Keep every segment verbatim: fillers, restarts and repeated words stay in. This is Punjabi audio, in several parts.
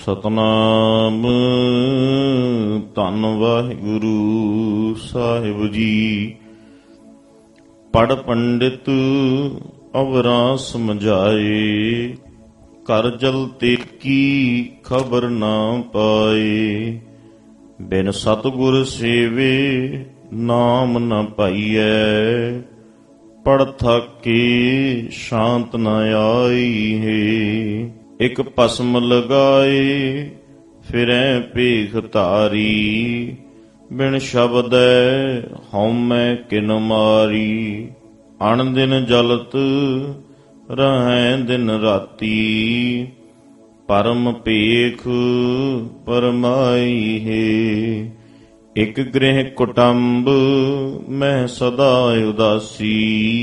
ਸਤਨਾਮ ਧੰਨ ਵਾਹਿਗੁਰੂ ਸਾਹਿਬ ਜੀ। ਪੜ ਪੰਡਿਤ ਅਵਰਾਂ ਸਮਝਾਏ, ਕਰ ਜਲ ਤੇ ਕੀ ਖਬਰ ਨਾ ਪਾਏ। ਬਿਨ ਸਤਿਗੁਰ ਸੇਵੇ ਨਾਮ ਨ ਪਾਈਐ, ਪੜ ਥਾਕੇ ਸ਼ਾਂਤ ਨ ਆਈ ਹੈ। ਇਕ ਭਸਮ ਲਗਾਏ ਫਿਰੈ ਭੇਖ ਧਾਰੀ, ਬਿਨ ਸ਼ਬਦੈ ਹਉਮੈ ਕਿਨ ਮਾਰੀ। ਅਣ ਦਿਨ ਜਲਤ ਰਹੈ ਦਿਨ ਰਾਤੀ, ਪਰਮ ਭੇਖ ਪਰਮਾਈ ਹੈ। ਇਕ ਗ੍ਰਹਿ ਕੁਟੰਬ ਮੈਂ ਸਦਾ ਉਦਾਸੀ,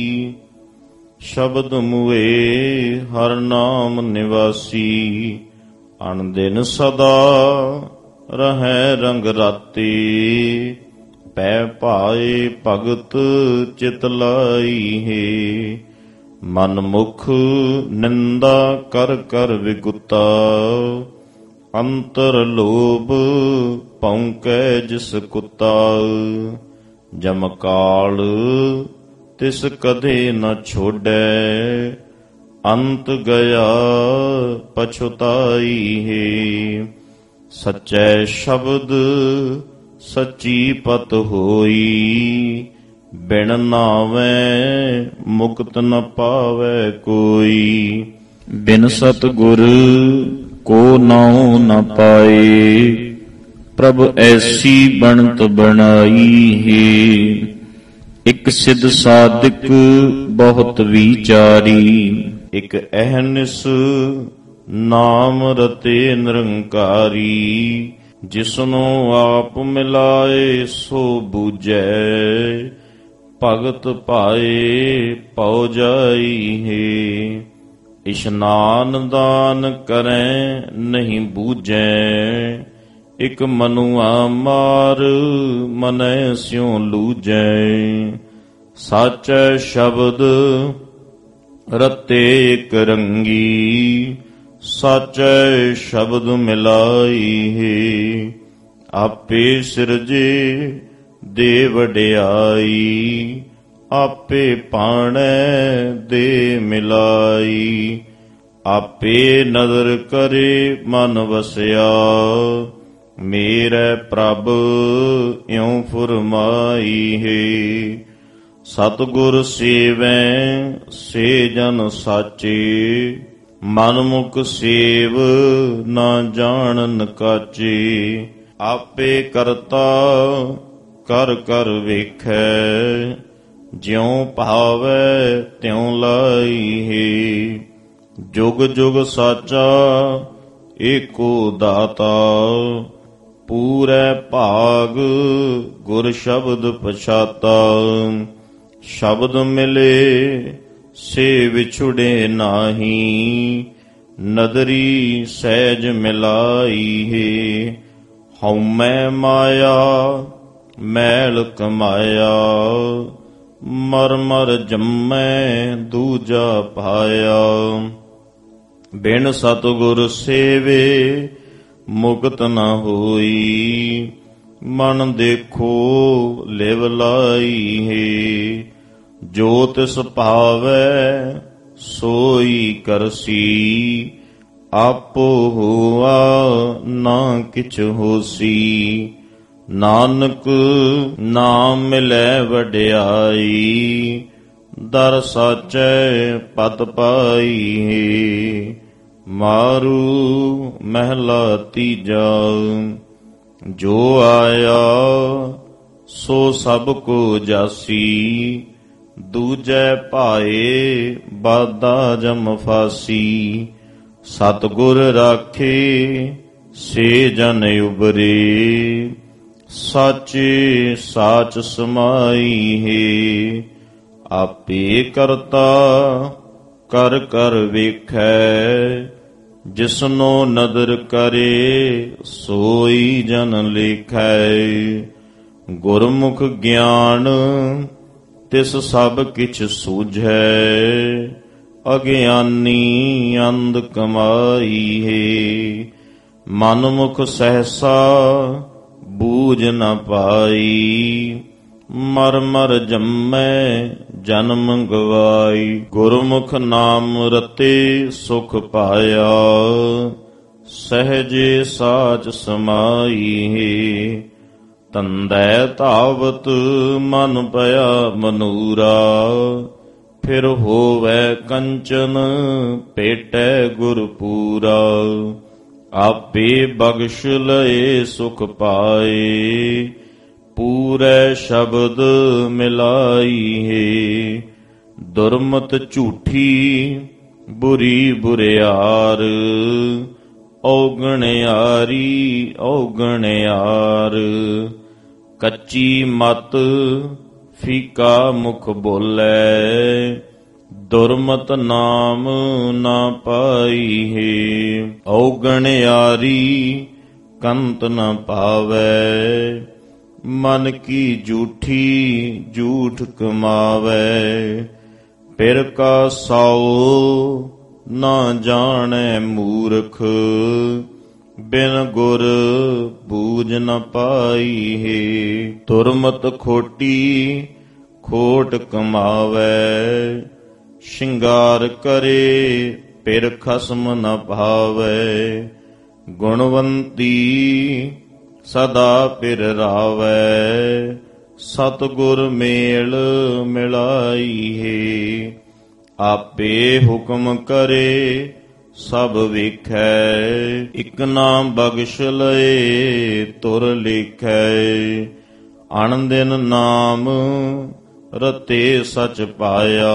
ਸ਼ਬਦ ਮੁਏ ਹਰ ਨਾਮ ਨਿਵਾਸੀ। ਅਣ ਦਿਨ ਸਦਾ ਰਹੈ ਰੰਗ ਰਾਤੀ, ਪੈ ਭਾਏ ਭਗਤ ਚਿਤ ਲਾਈ ਹੈ। ਮਨ ਮੁਖ ਨਿੰਦਾ ਕਰ ਕਰ ਵਿਗੁਤਾ, ਅੰਤਰ ਲੋਭ ਭੌਂਕੈ ਜਿਸ ਕੁੱਤਾ। ਜਮ ਕਾਲ ਤਿਸ ਕਦੇ ਨ ਛੋੜੈ, ਅੰਤ ਗਿਆ ਪਛੁਤਾਈ ਹੈ। ਸੱਚੈ ਸ਼ਬਦ ਸੱਚੀ ਪਤ ਹੋਈ, ਬਿਨ ਨਾਵੈ ਮੁਕਤ ਨ ਪਾਵੈ ਕੋਈ। ਬਿਨ ਸਤਿਗੁਰ ਕੋ ਨਾਉ ਨ ਪਾਏ, ਪ੍ਰਭ ਐਸੀ ਬਣਤ ਬਣਾਈ ਹੈ। ਇਕ ਸਿਧ ਸਾਧਕ ਬਹੁਤ ਵਿਚਾਰੀ, ਇਕ ਅਹਨਿਸ ਨਾਮ ਰਤੇ ਨਿਰੰਕਾਰੀ। ਜਿਸਨੂੰ ਆਪ ਮਿਲਾਏ ਸੋ ਬੂਝੈ, ਭਗਤ ਪਾਏ ਪਉ ਜਾਈ ਹੈ। ਇਸ਼ਨਾਨ ਦਾਨ ਕਰੈ ਨਹੀਂ ਬੂਝੈ, ਇਕ ਮਨੁਆ ਮਾਰ ਮਨੈ ਸਿਉ ਲੂਝੈ। ਸਾਚੈ ਸ਼ਬਦ ਰਤੇ ਇਕ ਰੰਗੀ, ਸਾਚੈ ਸ਼ਬਦ ਮਿਲਾਈ ਹੈ। ਆਪੇ ਸਿਰਜੇ ਦੇ ਵਡਿਆਈ, ਆਪੇ ਪਾਣੈ ਦੇ ਮਿਲਾਈ। ਆਪੇ ਨਦਰ ਕਰੇ ਮਨ ਵਸਿਆ, ਮੇਰੇ ਪ੍ਰਭ ਇਉ ਫੁਰਮਾਈ ਹੈ। ਸਤਿਗੁਰ ਸੇਵੈ ਸੇ ਜਨ ਸਾਚੇ, ਮਨ ਮੁਖ ਸੇਵ ਨਾ ਜਾਣਨ ਕਾਚੇ। ਆਪੇ ਕਰਤਾ ਕਰ ਕਰ ਵੇਖੈ, ਜਿਉ ਭਾਵੈ ਤਿਉ ਲਾਈ ਹੈ। ਜੁਗ ਜੁਗ ਸਾਚਾ ਏਕੋ ਦਾਤਾ, ਪੂਰੈ ਭਾਗ ਗੁਰ ਸ਼ਬਦ ਪਛਾਤਾ। ਸ਼ਬਦ ਮਿਲੇ ਸੇ ਵਿਛੁੜੇ ਨਾਹੀ, ਨਦਰੀ ਸਹਿਜ ਮਿਲਾਈ ਹੈ। ਹਉਮੈ ਮਾਇਆ ਮੈਲ ਕਮਾਇਆ, ਮਰ ਮਰ ਜੰਮੈ ਦੂਜਾ ਪਾਇਆ। ਬਿਨ ਸਤਿਗੁਰ ਸੇਵੇ ਮੁਕਤ ਨ ਹੋਈ, ਮਨ ਦੇਖੋ ਲਿਵ ਲਾਈ ਹੈ। ਜੋ ਤਿਸ ਭਾਵੈ ਸੋਈ ਕਰਸੀ, ਆਪੋ ਹੋਆ ਨਾ ਕਿਛ ਹੋਸੀ। ਨਾਨਕ ਨਾਮ ਮਿਲੈ ਵਡਿਆਈ, ਦਰ ਸਾਚੈ ਪਤ ਪਾਈ ਹੈ। ਮਾਰੂ ਮਹਿਲਾ ਤੀਜਾ, ਜੋ ਆਇਆ ਸੋ ਸਭ ਕੋ ਜਾਸੀ। ਦੂਜੈ ਭਾਏ ਬਾਧਾ ਜਮ ਫਾਸੀ, ਸਤਿਗੁਰ ਰਾਖੇ ਸੇ ਜਨ ਉਬਰੇ। ਸਾਚੇ ਸਾਚ ਸਮਾਈ ਹੈ, ਆਪੇ ਕਰਤਾ ਕਰ ਕਰ ਵੇਖੈ। ਜਿਸਨੋ ਨਦਰ ਕਰੇ ਸੋਈ ਜਨ ਲੇਖੈ। ਗੁਰਮੁਖ ਗਿਆਨ ਤਿਸ ਸਭ ਕਿਛ ਸੂਝੈ, ਅਗਿਆਨੀ ਅੰਧ ਕਮਾਈ ਹੈ। ਮਨ ਮੁਖ ਸਹਸਾ ਬੂਝ ਨ ਪਾਈ। ਮਰ ਮਰ ਜੰਮੈ ਜਨਮ ਗਵਾਈ। ਗੁਰਮੁਖ ਨਾਮ ਰਤੇ ਸੁਖ ਪਾਇਆ। ਸਹਜੇ ਸਾਚ ਸਮਾਈ। ਤੰਦੈ ਧਾਵਤ ਮਨ ਭਇਆ ਮਨੂਰਾ। ਫਿਰ ਹੋਵੈ ਕੰਚਨ ਭੇਟੈ ਗੁਰ ਪੂਰਾ। ਆਪੇ ਬਖਸ਼ ਲਏ ਸੁਖ ਪਾਏ। ਪੂਰੇ ਸ਼ਬਦ ਮਿਲਾਈ ਹੈ। ਦੁਰਮਤ ਝੂਠੀ ਬੁਰੀ ਬੁਰਿਆਰ। ਔਗਣਿਆਰੀ ਔਗਣਿਆਰ। ਕੱਚੀ ਮਤ ਫੀਕਾ ਮੁਖ ਬੋਲੇ। ਦੁਰਮਤ ਨਾਮ ਨਾ ਪਾਈ ਹੈ। ਔਗਣਿਆਰੀ ਕੰਤ ਨ ਪਾਵੈ। ਮਨ ਕੀ ਝੂਠੀ ਝੂਠ ਕਮਾਵੈ। ਪਿਰ ਕਾ ਸਾਉ ਨਾ ਜਾਣੈ ਮੂਰਖ। ਬਿਨ ਗੁਰ ਬੂਝ ਨ ਪਾਈ ਹੈ। ਦੁਰਮਤ ਖੋਟੀ ਖੋਟ ਕਮਾਵੈ। ਸ਼ਿੰਗਾਰ ਕਰੇ ਪਿਰ ਖਸਮ ਨ ਭਾਵੈ। ਗੁਣਵੰਤੀ ਸਦਾ ਪਿਰ ਰਾਵੈ। ਸਤਿਗੁਰ ਮੇਲ ਮਿਲਾਈ ਹੈ। ਆਪੇ ਹੁਕਮ ਕਰੇ ਸਭ ਵੇਖੈ। ਇਕ ਨਾਮ ਬਖਸ਼ ਲਏ ਤੁਰ ਲੇਖੈ। ਅਣ ਦਿਨ ਨਾਮ ਰਤੇ ਸਚ ਪਾਇਆ।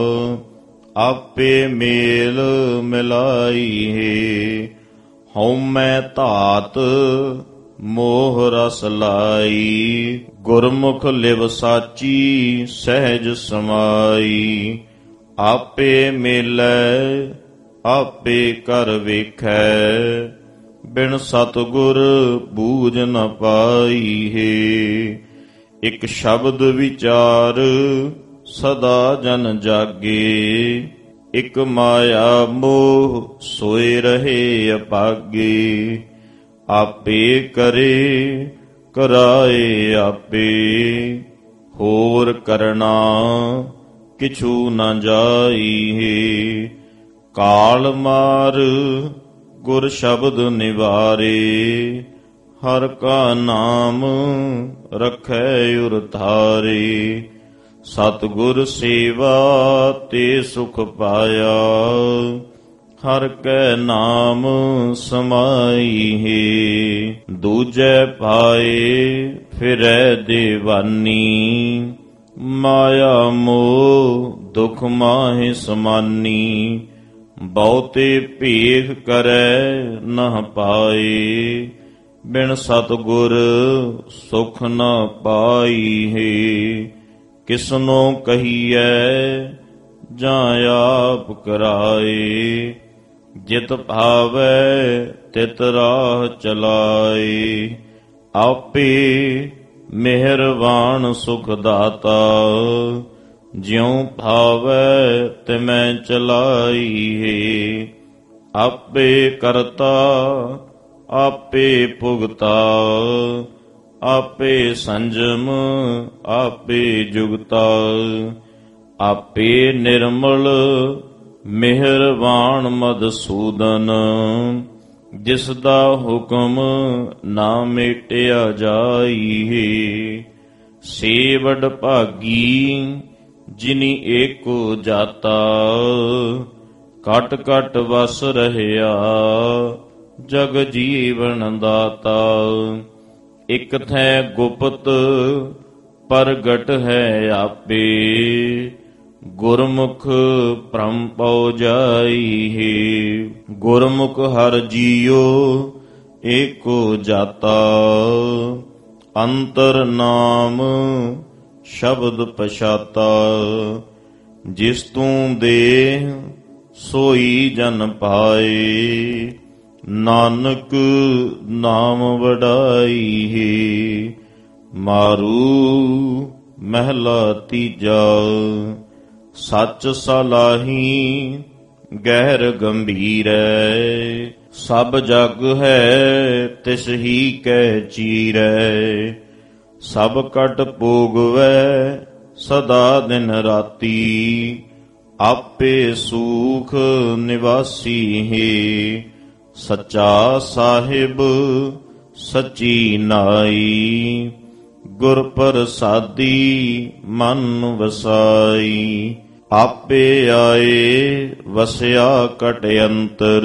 ਆਪੇ ਮੇਲ ਮਿਲਾਈ ਹੈ। ਹਉਮੈ ਧਾਤ ਮੋਹ ਰਸ ਲਾਈ। ਗੁਰਮੁਖ ਲਿਵ ਸਾਚੀ ਸਹਿਜ ਸਮਾਈ। ਆਪੇ ਮੇਲੈ ਆਪੇ ਕਰ ਵੇਖੈ। ਬਿਨ ਸਤਿਗੁਰ ਬੂਝ ਨ ਪਾਈ ਹੈ। ਇਕ ਸ਼ਬਦ ਵਿਚਾਰ ਸਦਾ ਜਨ ਜਾਗੇ। ਇਕ ਮਾਇਆ ਮੋਹ ਸੋਏ ਰਹੇ ਅਪਾਗੇ। ਆਪੇ ਕਰੇ ਕਰਾਏ ਆਪੇ। ਹੋਰ ਕਰਨਾ ਕਿਛੂ ਨ ਜਾਈ ਹੈ। ਕਾਲ ਮਾਰ ਗੁਰ ਸ਼ਬਦ ਨਿਵਾਰੇ। ਹਰ ਕਾ ਨਾਮ ਰਖੈ ਉਰ ਧਾਰੇ। ਸਤਿਗੁਰ ਸੇਵਾ ਤੇ ਸੁਖ ਪਾਇਆ। ਹਰ ਕੈ ਨਾਮ ਸਮਾਈ ਹੈ। ਦੂਜੈ ਪਾਏ ਫਿਰੈ ਦੇਵਾਨੀ। ਮਾਇਆ ਮੋਹ ਦੁਖ ਮਾਹਿ ਸਮਾਨੀ। ਬਹੁਤੇ ਭੇਖ ਕਰੈ ਨਹ ਪਾਏ। ਬਿਨ ਸਤਿਗੁਰ ਸੁਖ ਨ ਪਾਈ ਹੈ। ਕਿਸਨੋ ਕਹੀਐ ਜਾਂ ਆਪ ਕਰਾਏ। ਜਿਤ ਭਾਵੈ ਤਿਤ ਰਾਹ ਚਲਾਏ। ਆਪੇ ਮਿਹਰਬਾਨ ਸੁਖ ਦਾਤਾ। ਜਿਉ ਭਾਵੈ ਤਿਮੈ ਚਲਾਈ ਹੈ। ਆਪੇ ਕਰਤਾ ਆਪੇ ਭੁਗਤਾ। ਆਪੇ ਸੰਜਮ ਆਪੇ ਜੁਗਤਾ। ਆਪੇ ਨਿਰਮਲ ਮਿਹਰਬਾਨ ਮਦਸੂਦਨ। ਜਿਸ ਦਾ ਹੁਕਮ ਨਾ ਮੇਟਿਆ ਜਾਈ ਹੈ। ਸੇ ਵਡ ਭਾਗੀ ਜਿਨੀ ਏਕੋ ਜਾਤਾ। ਕਟ ਕਟ ਵਸ ਰਹਿਆ ਜਗ ਜੀਵਨ ਦਾਤਾ। ਇਕ ਥੈ ਗੁਪਤ ਪ੍ਰਗਟ ਹੈ ਆਪੇ। ਗੁਰਮੁਖ ਭ੍ਰਮ ਪਉ ਜਾਈ ਹੈ। ਗੁਰਮੁਖ ਹਰ ਜੀਉ ਏਕੋ ਜਾਤਾ। ਅੰਤਰ ਨਾਮ ਸ਼ਬਦ ਪਛਾਤਾ। ਜਿਸ ਤੂੰ ਦੇਹ ਸੋਈ ਜਨ ਪਾਏ। ਨਾਨਕ ਨਾਮ ਵਡਾਈ ਹੈ। ਮਾਰੂ ਮਹਿਲਾ ਤੀਜਾ। ਸੱਚ ਸਲਾਹੀ ਗਹਿਰ ਗੰਭੀਰੈ। ਸਭ ਜਗ ਹੈ ਤਿਸ ਹੀ ਕੈ ਚੀਰੈ, ਸਭ ਕਟ ਭੋਗਵੈ ਸਦਾ ਦਿਨ ਰਾਤੀ, ਆਪੇ ਸੂਖ ਨਿਵਾਸੀ ਹੈ, ਸੱਚਾ ਸਾਹਿਬ ਸੱਚੀ ਨਾਈ, ਗੁਰ ਪ੍ਰਸਾਦੀ ਮਨ ਵਸਾਈ, ਆਪੇ ਆਏ ਵਸਿਆ ਕਟ ਅੰਤਰ,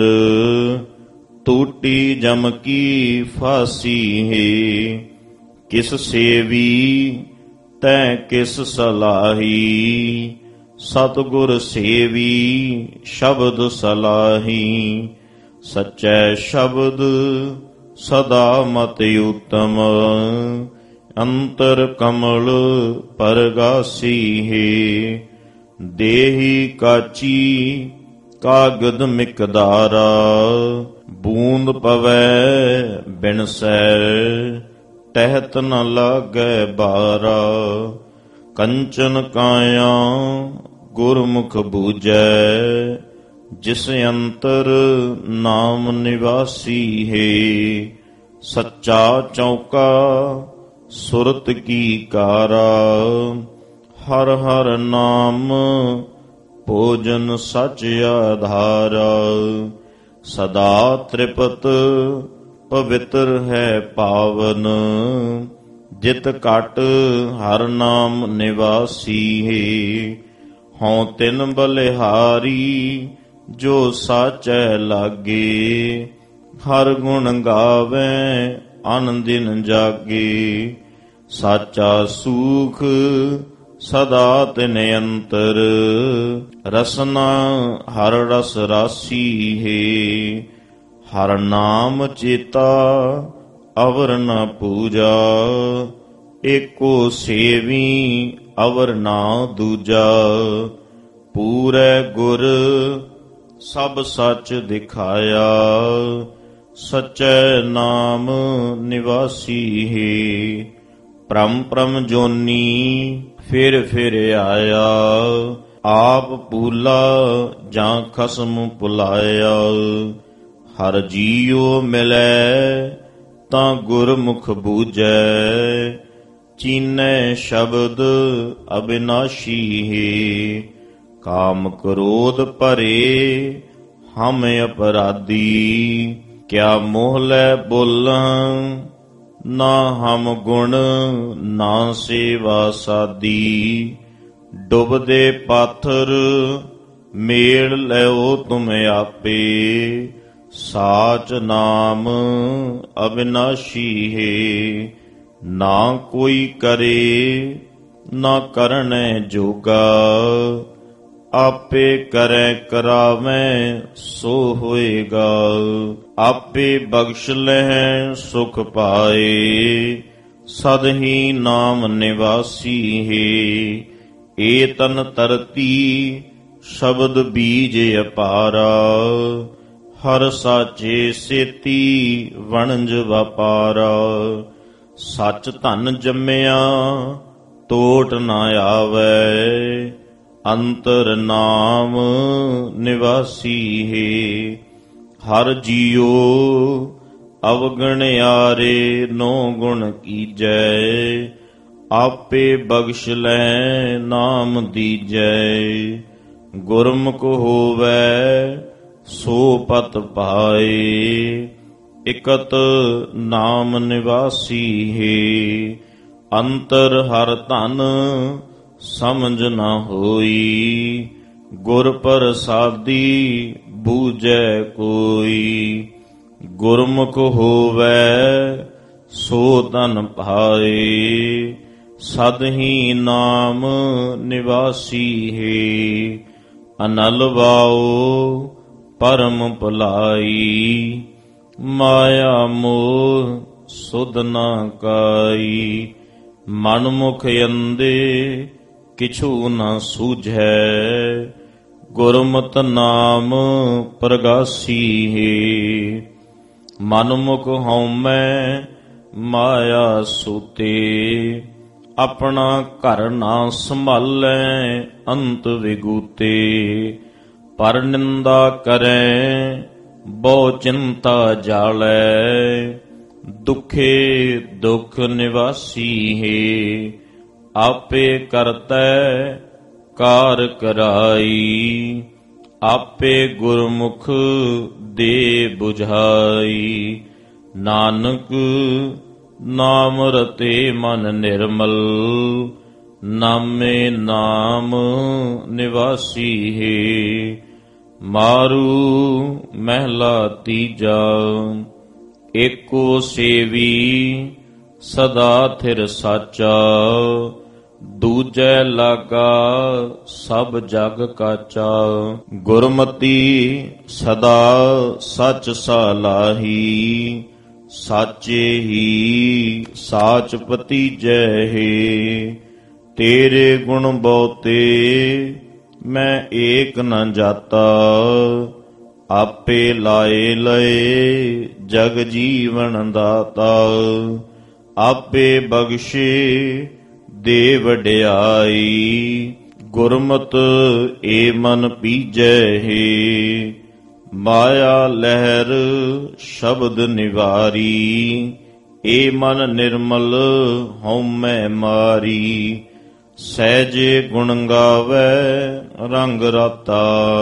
ਟੂਟੀ ਜਮ ਕੀ ਫਾਸੀ ਹੈ, ਕਿਸ ਸੇਵੀ ਤੈ ਕਿਸ ਸਲਾਹੀ, ਸਤਿਗੁਰ ਸੇਵੀ ਸ਼ਬਦ ਸਲਾਹੀ, ਸਚੈ ਸ਼ਬਦ ਸਦਾ ਮਤ ਉਤਮ, ਅੰਤਰ ਕਮਲ ਪਰਗਾਸੀ ਹੈ, ਦੇਹੀ ਕਾਚੀ ਕਾਗਦ ਮਿਕਦਾਰਾ, ਬੂੰਦ ਪਵੈ ਬਿਨਸੈ ਤਹਿਤ ਨ ਲਾਗੈ ਬਾਰਾ, ਕੰਚਨ ਕਾਇਆ ਗੁਰਮੁਖ ਬੂਝੈ, ਜਿਸ ਅੰਤਰ ਨਾਮ ਨਿਵਾਸੀ ਹੈ, ਸੱਚਾ ਚੌਕਾ ਸੁਰਤ ਕੀ ਕਾਰਾ, ਹਰ ਹਰ ਨਾਮ ਭੋਜਨ ਸਚ ਆਧਾਰਾ, ਸਦਾ ਤ੍ਰਿਪਤ ਪਵਿੱਤਰ ਹੈ ਪਾਵਨ, ਜਿਤ ਘਟ ਹਰ ਨਾਮ ਨਿਵਾਸੀ ਹੈ, ਹਉ ਤਿਨ ਬਲਿਹਾਰੀ ਜੋ ਸਾਚੈ ਲਾਗੇ, ਹਰ ਗੁਣ ਗਾਵੇ ਅਨ ਦਿਨ ਜਾਗੇ, ਸਾਚਾ ਸੂਖ ਸਦਾ ਤਿਨ ਅੰਤਰ, ਰਸਨਾ ਹਰ ਰਸ ਰਾਸੀ ਹੈ, ਹਰ ਨਾਮ ਚੇਤਾ ਅਵਰ ਨ ਪੂਜਾ, ਏਕੋ ਸੇਵੀ ਅਵਰ ਨਾ ਦੂਜਾ, ਪੂਰੇ ਗੁਰ ਸਭ ਸੱਚ ਦਿਖਾਇਆ, ਸਚੈ ਨਾਮ ਨਿਵਾਸੀ ਹੈ, ਭ੍ਰਮ ਭ੍ਰਮ ਜੋਨੀ ਫਿਰ ਫਿਰ ਆਇਆ, ਆਪ ਭੂਲਾ ਜਾਂ ਖਸਮ ਭੁਲਾਇਆ, ਹਰ ਜੀਉ ਮਿਲੈ ਤਾਂ ਗੁਰਮੁਖ ਬੂਝੈ, ਚੀਨੈ ਸ਼ਬਦ ਅਬਿਨਾਸ਼ੀ ਹੈ, ਕਾਮ ਕ੍ਰੋਧ ਭਰੇ ਹਮ ਅਪਰਾਧੀ, ਕਿਆ ਮੋਹ ਲੈ ਬੋਲਾਂ ਨਾ ਹਮ ਗੁਣ ਨਾ ਸੇਵਾ ਸਾਦੀ, ਡੁੱਬਦੇ ਪਾਥਰ ਮੇਲ ਲਿਓ ਤੁਮ ਆਪੇ, ਸਾਚ ਨਾਮ ਅਬਿਨਾਸ਼ੀ ਹੈ, ਨਾ ਕੋਈ ਕਰੇ ਨਾ ਕਰਨੈ ਜੋਗਾ, ਆਪੇ ਕਰੈ ਕਰਾਵੈ ਸੋ ਹੋਏਗਾ, ਆਪੇ ਬਖਸ਼ ਲਹਿ ਸੁਖ ਪਾਏ, ਸਦ ਹੀ ਨਾਮ ਨਿਵਾਸੀ ਹੈ, ਏ ਤਨ ਧਰਤੀ ਸ਼ਬਦ ਬੀਜ ਅਪਾਰਾ, ਹਰ ਸਾਚੇ ਸੇਤੀ ਵਣਜ ਵਪਾਰਾ, ਸੱਚ ਧਨ ਜੰਮਿਆ ਟੋਟ ਨਾ ਆਵੈ, ਅੰਤਰ ਨਾਮ ਨਿਵਾਸੀ ਹੈ, ਹਰ ਜੀਉ ਅਵਗਣਿਆਰੇ ਨੋ ਗੁਣ ਕੀਜੈ, ਆਪੇ ਬਖਸ਼ ਲੈ ਨਾਮ ਦੀਜੈ, ਗੁਰਮੁਖ ਹੋਵੈ ਸੋ ਪਤ ਪਾਏ, ਇਕਤ ਨਾਮ ਨਿਵਾਸੀ ਹੈ, ਅੰਤਰ ਹਰ ਧਨ ਸਮਝ ਨਾ ਹੋਈ, ਗੁਰ ਪ੍ਰਸਾਦੀ ਬੂਝੈ ਕੋਈ, ਗੁਰਮੁਖ ਹੋਵੈ ਸੋ ਤਨ ਪਾਏ, ਸਦ ਹੀ ਨਾਮ ਨਿਵਾਸੀ ਹੈ, ਅਨਲ ਵਾਓ ਪਰਮ ਭੁਲਾਈ, ਮਾਇਆ ਮੋਹ ਸੁਧ ਨਾ ਕਾਈ, ਮਨ ਮੁਖ ਅੰਦੇ ਕਿਛੂ ਨਾ ਸੂਝੈ, ਗੁਰਮਤਿ ਨਾਮ ਪ੍ਰਗਾਸੀ ਹੈ, ਮਨ ਮੁਖ ਹਉਮੈ ਮਾਇਆ ਸੂਤੇ, ਆਪਣਾ ਘਰ ਨਾ ਸੰਭਾਲੈ ਅੰਤ ਵਿਗੂਤੇ, ਪਰ ਨਿੰਦਾ ਕਰੈ ਬਹੁ ਚਿੰਤਾ ਜਾਲੈ, ਦੁਖੇ ਦੁਖ ਨਿਵਾਸੀ ਹੈ। ਆਪੇ ਕਰਤੈ ਕਾਰ ਕਰਾਈ, ਆਪੇ ਗੁਰਮੁਖ ਦੇ 부ਝਾਈ। ਨਾਨਕ ਨਾਮ ਰਤੇ ਮਨ ਨਿਰਮਲ, ਨਾਮੇ ਨਾਮ ਨਿਵਾਸੀ ਹੈ। ਮਾਰੂ ਮਹਿਲਾ ਤੀਜਾ, ਏਕੋ ਸੇਵੀ ਸਦਾ ਥਿਰ ਸਾਚਾ। ਦੂਜੈ ਲਾਗਾ ਸਭ ਜਗ ਕਾਚਾ, ਗੁਰਮਤੀ ਸਦਾ ਸਚ ਸਲਾਹੀ। ਸਾਚੇ ਹੀ ਸਾਚ ਭਤੀਜੈ ਹੈ, ਤੇਰੇ ਗੁਣ ਬਹੁਤੇ ਮੈਂ ਏਕ ਨ ਜਾਤਾ। ਆਪੇ ਲਾਏ ਲਏ ਜਗ ਜੀਵਨ ਦਾਤਾ, ਆਪੇ ਬਖਸ਼ੇ ਦੇ ਵਡਿਆਈ। ਗੁਰਮਤਿ ਏ ਮਨ ਪੀਜੈ ਹੈ, ਮਾਇਆ ਲਹਿਰ ਸ਼ਬਦ ਨਿਵਾਰੀ। ਏ ਮਨ ਨਿਰਮਲ ਹਉਮੈ ਮਾਰੀ, ਸਹਿਜੇ ਗੁਣ ਗਾਵੈ ਰੰਗ ਰਾਤਾ।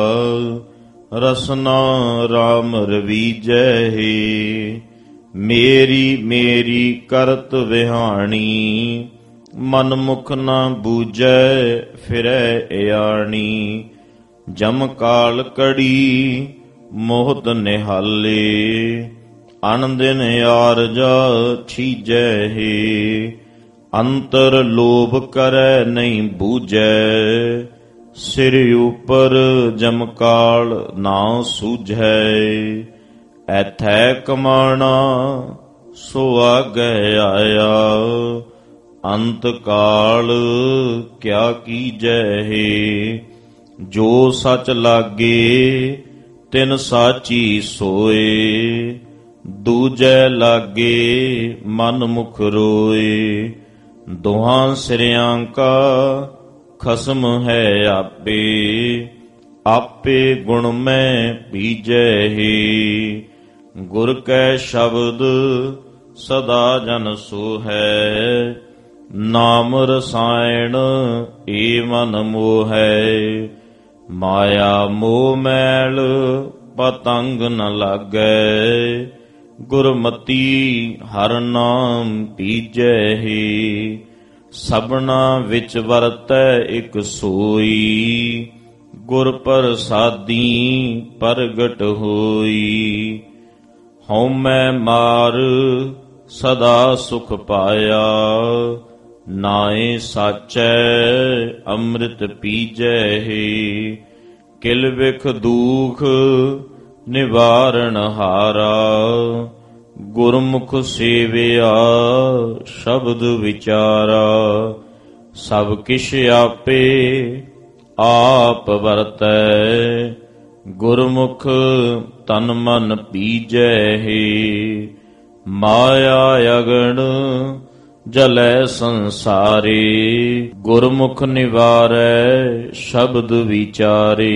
ਰਸਨਾ ਰਾਮ ਰਵੀਜੈ ਹੈ, ਮੇਰੀ ਮੇਰੀ ਕਰਤ ਵਿਹਾਣੀ। ਮਨ ਮੁਖ ਨਾ ਬੂਝੈ ਫਿਰੈ ਇਆਣੀ, ਜਮ ਕਾਲ ਕੜੀ ਮੋਹਤ ਨਿਹਾਲੇ। ਅਨ ਦਿਨ ਆਰਜਾ ਛੀਜੈ ਹੈ, ਅੰਤਰ ਲੋਭ ਕਰੈ ਨਹੀਂ ਬੂਝੈ। ਸਿਰ ਉਪਰ ਜਮ ਕਾਲ ਨਾ ਸੂਝੈ, ਐਥੈ ਕਮਾਣਾ ਸੋ ਆਗੈ ਆਇਆ। ਅੰਤ ਕਾਲ ਕਿਆ ਕੀਜੈ ਹੈ, ਜੋ ਸਚ ਲਾਗੇ ਤਿਨ ਸਾਚੀ ਸੋਏ। ਦੂਜੈ ਲਾਗੇ ਮਨ ਮੁਖ ਰੋਏ, ਦੋਹਾਂ ਸਿਰਿਆਂ ਕਾ ਖਸਮ ਹੈ ਆਪੇ। ਆਪੇ ਗੁਣ ਮੈਂ ਪੀਜੈ ਹੈ, ਗੁਰ ਕੈ ਸ਼ਬਦ ਸਦਾ ਜਨ ਸੋ ਹੈ। ਨਾਮ ਰਸਾਇਣ ਏ ਮਨ ਮੋਹੈ, ਮਾਇਆ ਮੋਹ ਮੈਲ ਪਤੰਗ ਨ ਲਾਗੈ। ਗੁਰਮਤੀ ਹਰ ਨਾਮ ਪੀਜੈ ਹੈ, ਸਭਨਾ ਵਿੱਚ ਵਰਤੈ ਇਕ ਸੋਈ। ਗੁਰ ਪ੍ਰਸਾਦੀ ਪ੍ਰਗਟ ਹੋਈ, ਹਉਮੈ ਮਾਰ ਸਦਾ ਸੁਖ ਪਾਇਆ। ਨਾਏ ਸਾਚੈ ਅੰਮ੍ਰਿਤ ਪੀਜੈ ਹੈ, ਕਿਲ ਵਿਖ ਦੂਖ ਨਿਵਾਰਣ ਹਾਰਾ। ਗੁਰਮੁਖ ਸੇਵਿਆ ਸ਼ਬਦ ਵਿਚਾਰਾ, ਸਭ ਕਿਛ ਆਪੇ ਆਪ ਵਰਤੈ। ਗੁਰਮੁਖ ਤਨ ਮਨ ਪੀਜੈ ਹੈ, ਮਾਇਆ ਅਗਣ ਜਲੈ ਸੰਸਾਰੇ। ਗੁਰਮੁਖ ਨਿਵਾਰੈ ਸ਼ਬਦ ਵਿਚਾਰੇ,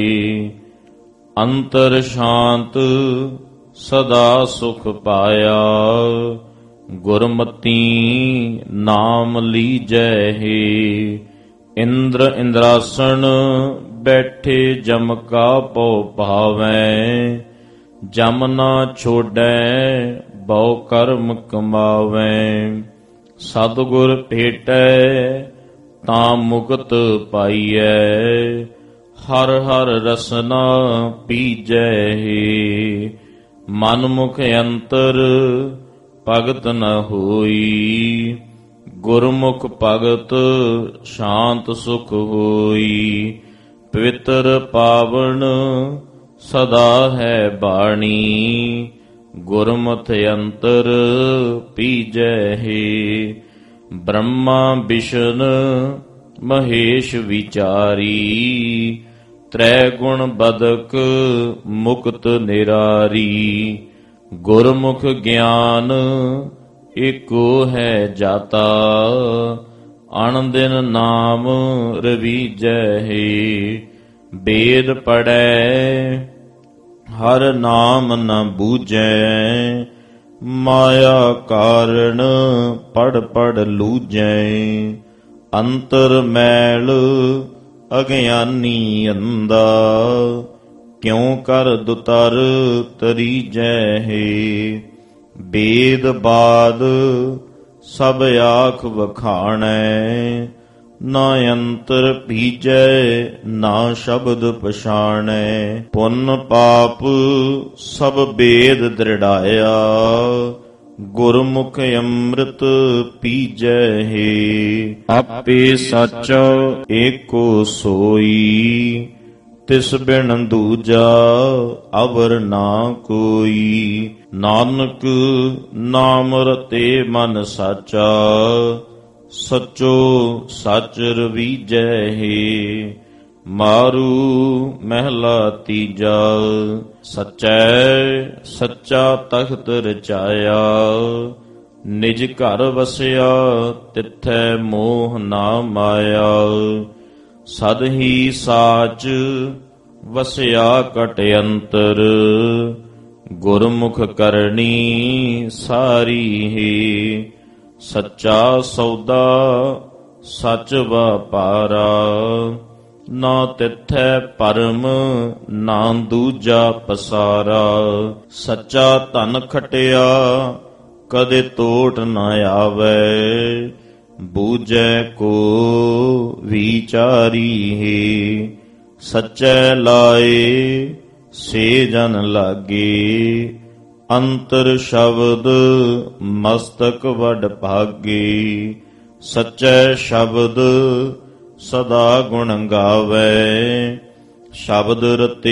ਅੰਤਰ ਸ਼ਾਂਤ ਸਦਾ ਸੁਖ ਪਾਇਆ। ਗੁਰਮਤੀ ਨਾਮ ਲੀਜੈ ਹੈ, ਇੰਦਰ ਇੰਦਰਾਸਣ ਬੈਠੇ ਜਮ ਕਾ ਪਉ ਭਾਵੈ। ਜਮ ਨਾ ਛੋੜੈ ਬਹੁ ਕਰਮ ਕਮਾਵੈ। ਸਤਿਗੁਰ ਭੇਟੈ ਤਾਂ ਮੁਕਤ ਪਾਈਐ, ਹਰ ਹਰ ਰਸਨਾ ਪੀਜੈ ਹੈ। ਮਨ ਮੁਖ ਅੰਤਰ ਭਗਤ ਨ ਹੋਈ, ਗੁਰਮੁਖ ਭਗਤ ਸ਼ਾਂਤ ਸੁਖ ਹੋਈ। ਪਵਿੱਤਰ ਪਾਵਨ ਸਦਾ ਹੈ ਬਾਣੀ, ਗੁਰਮਤਿ ਅੰਤਰ ਪੀਜੈ ਹੈ। ਬ੍ਰਹਮਾ ਵਿਸ਼ਨ ਮਹੇਸ਼ ਵਿਚਾਰੀ, ਤ੍ਰੈ ਗੁਣ ਬਦਕ ਮੁਕਤ ਨਿਰਾਰੀ। ਗੁਰਮੁਖ ਗਿਆਨ ਏਕੋ ਹੈ ਜਾਤਾ, ਅਣ ਦਿਨ ਨਾਮ ਰਵੀਜੈ ਹੈ। ਵੇਦ ਪੜੈ ਹਰ ਨਾਮ ਨ ਬੂਝੈ, ਮਾਇਆ ਕਾਰਣ ਪੜ ਪੜ ਲੂਝੈ। ਅੰਤਰ ਮੈਲ ਅਗਿਆਨੀ ਅੰਦਾ, ਕਿਉ ਕਰ ਦੁਤਰ ਤਰੀਜੈ ਹੈ। ਬੇਦ ਬਾਦ ਸਭ ਆਖ ਵਖਾਣੈ, ਨਾ ਅੰਤਰ ਭੀਜੈ ਨਾ ਸ਼ਬਦ ਪਛਾਣੈ। ਪੁੰਨ ਪਾਪ ਸਭ ਬੇਦ ਦ੍ਰਿੜਾਇਆ, ਗੁਰਮੁਖ ਅੰਮ੍ਰਿਤ ਪੀਜੈ ਹੈ। ਆਪੇ ਸੱਚ ਏਕੋ ਸੋਈ, ਤਿਸ ਬਿਨ ਦੂਜਾ ਅਵਰ ਨਾ ਕੋਈ। ਨਾਨਕ ਨਾਮ ਰਤੇ ਮਨ ਸਾਚਾ, ਸਚੋ ਸਚ ਰਵੀਜੈ ਹੈ। ਮਾਰੂ ਮਹਿਲਾ ਤੀਜਾ, ਸਚੈ ਸੱਚਾ ਤਖਤ ਰਚਾਇਆ। ਨਿਜ ਘਰ ਵਸਿਆ ਤਿਥੈ ਮੋਹ ਨਾ ਮਾਇਆ। ਸਦ ਹੀ ਸਾਚ ਵਸਿਆ ਕਟ ਅੰਤਰ, ਗੁਰਮੁਖ ਕਰਨੀ ਸਾਰੀ ਹੈ। ਸੱਚਾ ਸੌਦਾ ਸਚ ਵਪਾਰਾ, ਨਾ ਤਿਥੈ ਪਰਮ ਨਾ ਦੂਜਾ ਪਸਾਰਾ। ਸੱਚਾ ਧਨ ਖਟਿਆ ਕਦੇ ਟੋਟ ਨ ਆਵੈ, ਬੂਝੈ ਕੋ ਵਿਚਾਰੀ ਹੈ। ਸੱਚੈ ਲਾਏ ਸੇ ਜਨ ਲਾਗੇ, ਅੰਤਰ ਸ਼ਬਦ ਮਸਤਕ ਵਡ ਭਾਗੇ। ਸੱਚੈ ਸ਼ਬਦ ਸਦਾ ਗੁਣ ਗਾਵੈ, ਸ਼ਬਦ ਰਤੇ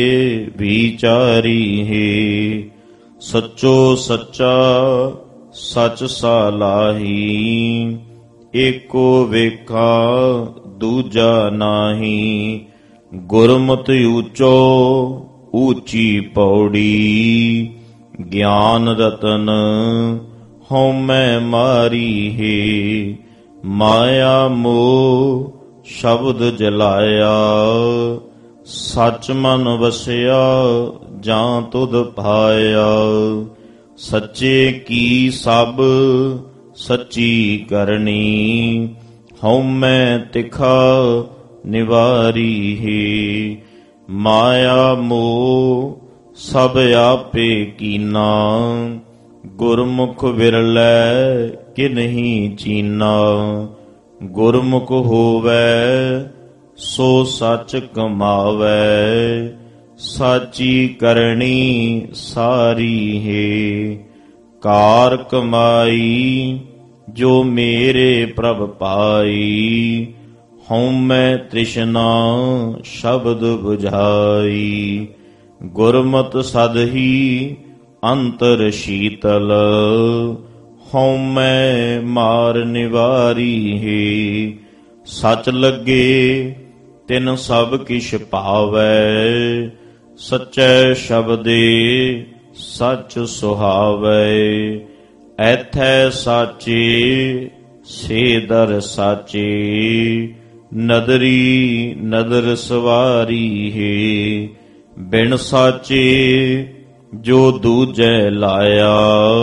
ਵਿਚਾਰੀ ਹੈ। ਸੱਚੋ ਸੱਚਾ ਸਚ ਸਾਲਾਹੀ, ਏਕੋ ਵੇਖਾ ਦੂਜਾ ਨਾਹੀ। ਗੁਰਮਤਿ ਊਚੋ ਊਚੀ ਪੌੜੀ, ਗਿਆਨ ਰਤਨ ਹਉਮੈ ਮਾਰੀ ਹੈ। ਮਾਇਆ ਮੋਹ ਸ਼ਬਦ ਜਲਾਇਆ, ਸਚ ਮਨ ਵਸਿਆ ਜਾਂ ਤੁਧ ਭਾਇਆ। ਸੱਚੇ ਕੀ ਸਭ ਸੱਚੀ ਕਰਨੀ, ਹਉਮੈ ਤਿਖਾ ਨਿਵਾਰੀ ਹੈ। ਮਾਇਆ ਮੋਹ ਸਭ ਆਪੇ ਕੀਨਾ, ਗੁਰਮੁਖ ਵਿਰਲੈ ਕਿਨਹੀ ਚੀਨਾ। ਗੁਰਮੁਖ ਹੋਵੈ ਸੋ ਸਚ ਕਮਾਵੈ, ਸਾਚੀ ਕਰਨੀ ਸਾਰੀ ਹੈ। ਕਾਰ ਕਮਾਈ ਜੋ ਮੇਰੇ ਪ੍ਰਭ ਪਾਈ, ਹਉਮੈ ਤ੍ਰਿਸ਼ਨਾ ਸ਼ਬਦ 부ਝਾਈ। ਗੁਰਮਤਿ ਸਦ ਹੀ ਅੰਤਰ ਸ਼ੀਤਲ, ਹਉਮੈ ਮਾਰ ਨਿਵਾਰੀ ਹੈ। ਸਚ ਲੱਗੇ ਤਿਨ ਸਭ ਕਿਛ ਭਾਵੈ, ਸਚੈ ਸ਼ਬਦੇ ਸਚ ਸੁਹਾਵੈ। ਐਥੈ ਸਾਚੇ ਸੇ ਦਰ ਸਾਚੇ, ਨਦਰੀ ਨਦਰ ਸਵਾਰੀ ਹੈ। ਬਿਨ ਸਾਚੇ ਜੋ ਦੂਜੈ ਲਾਇਆ,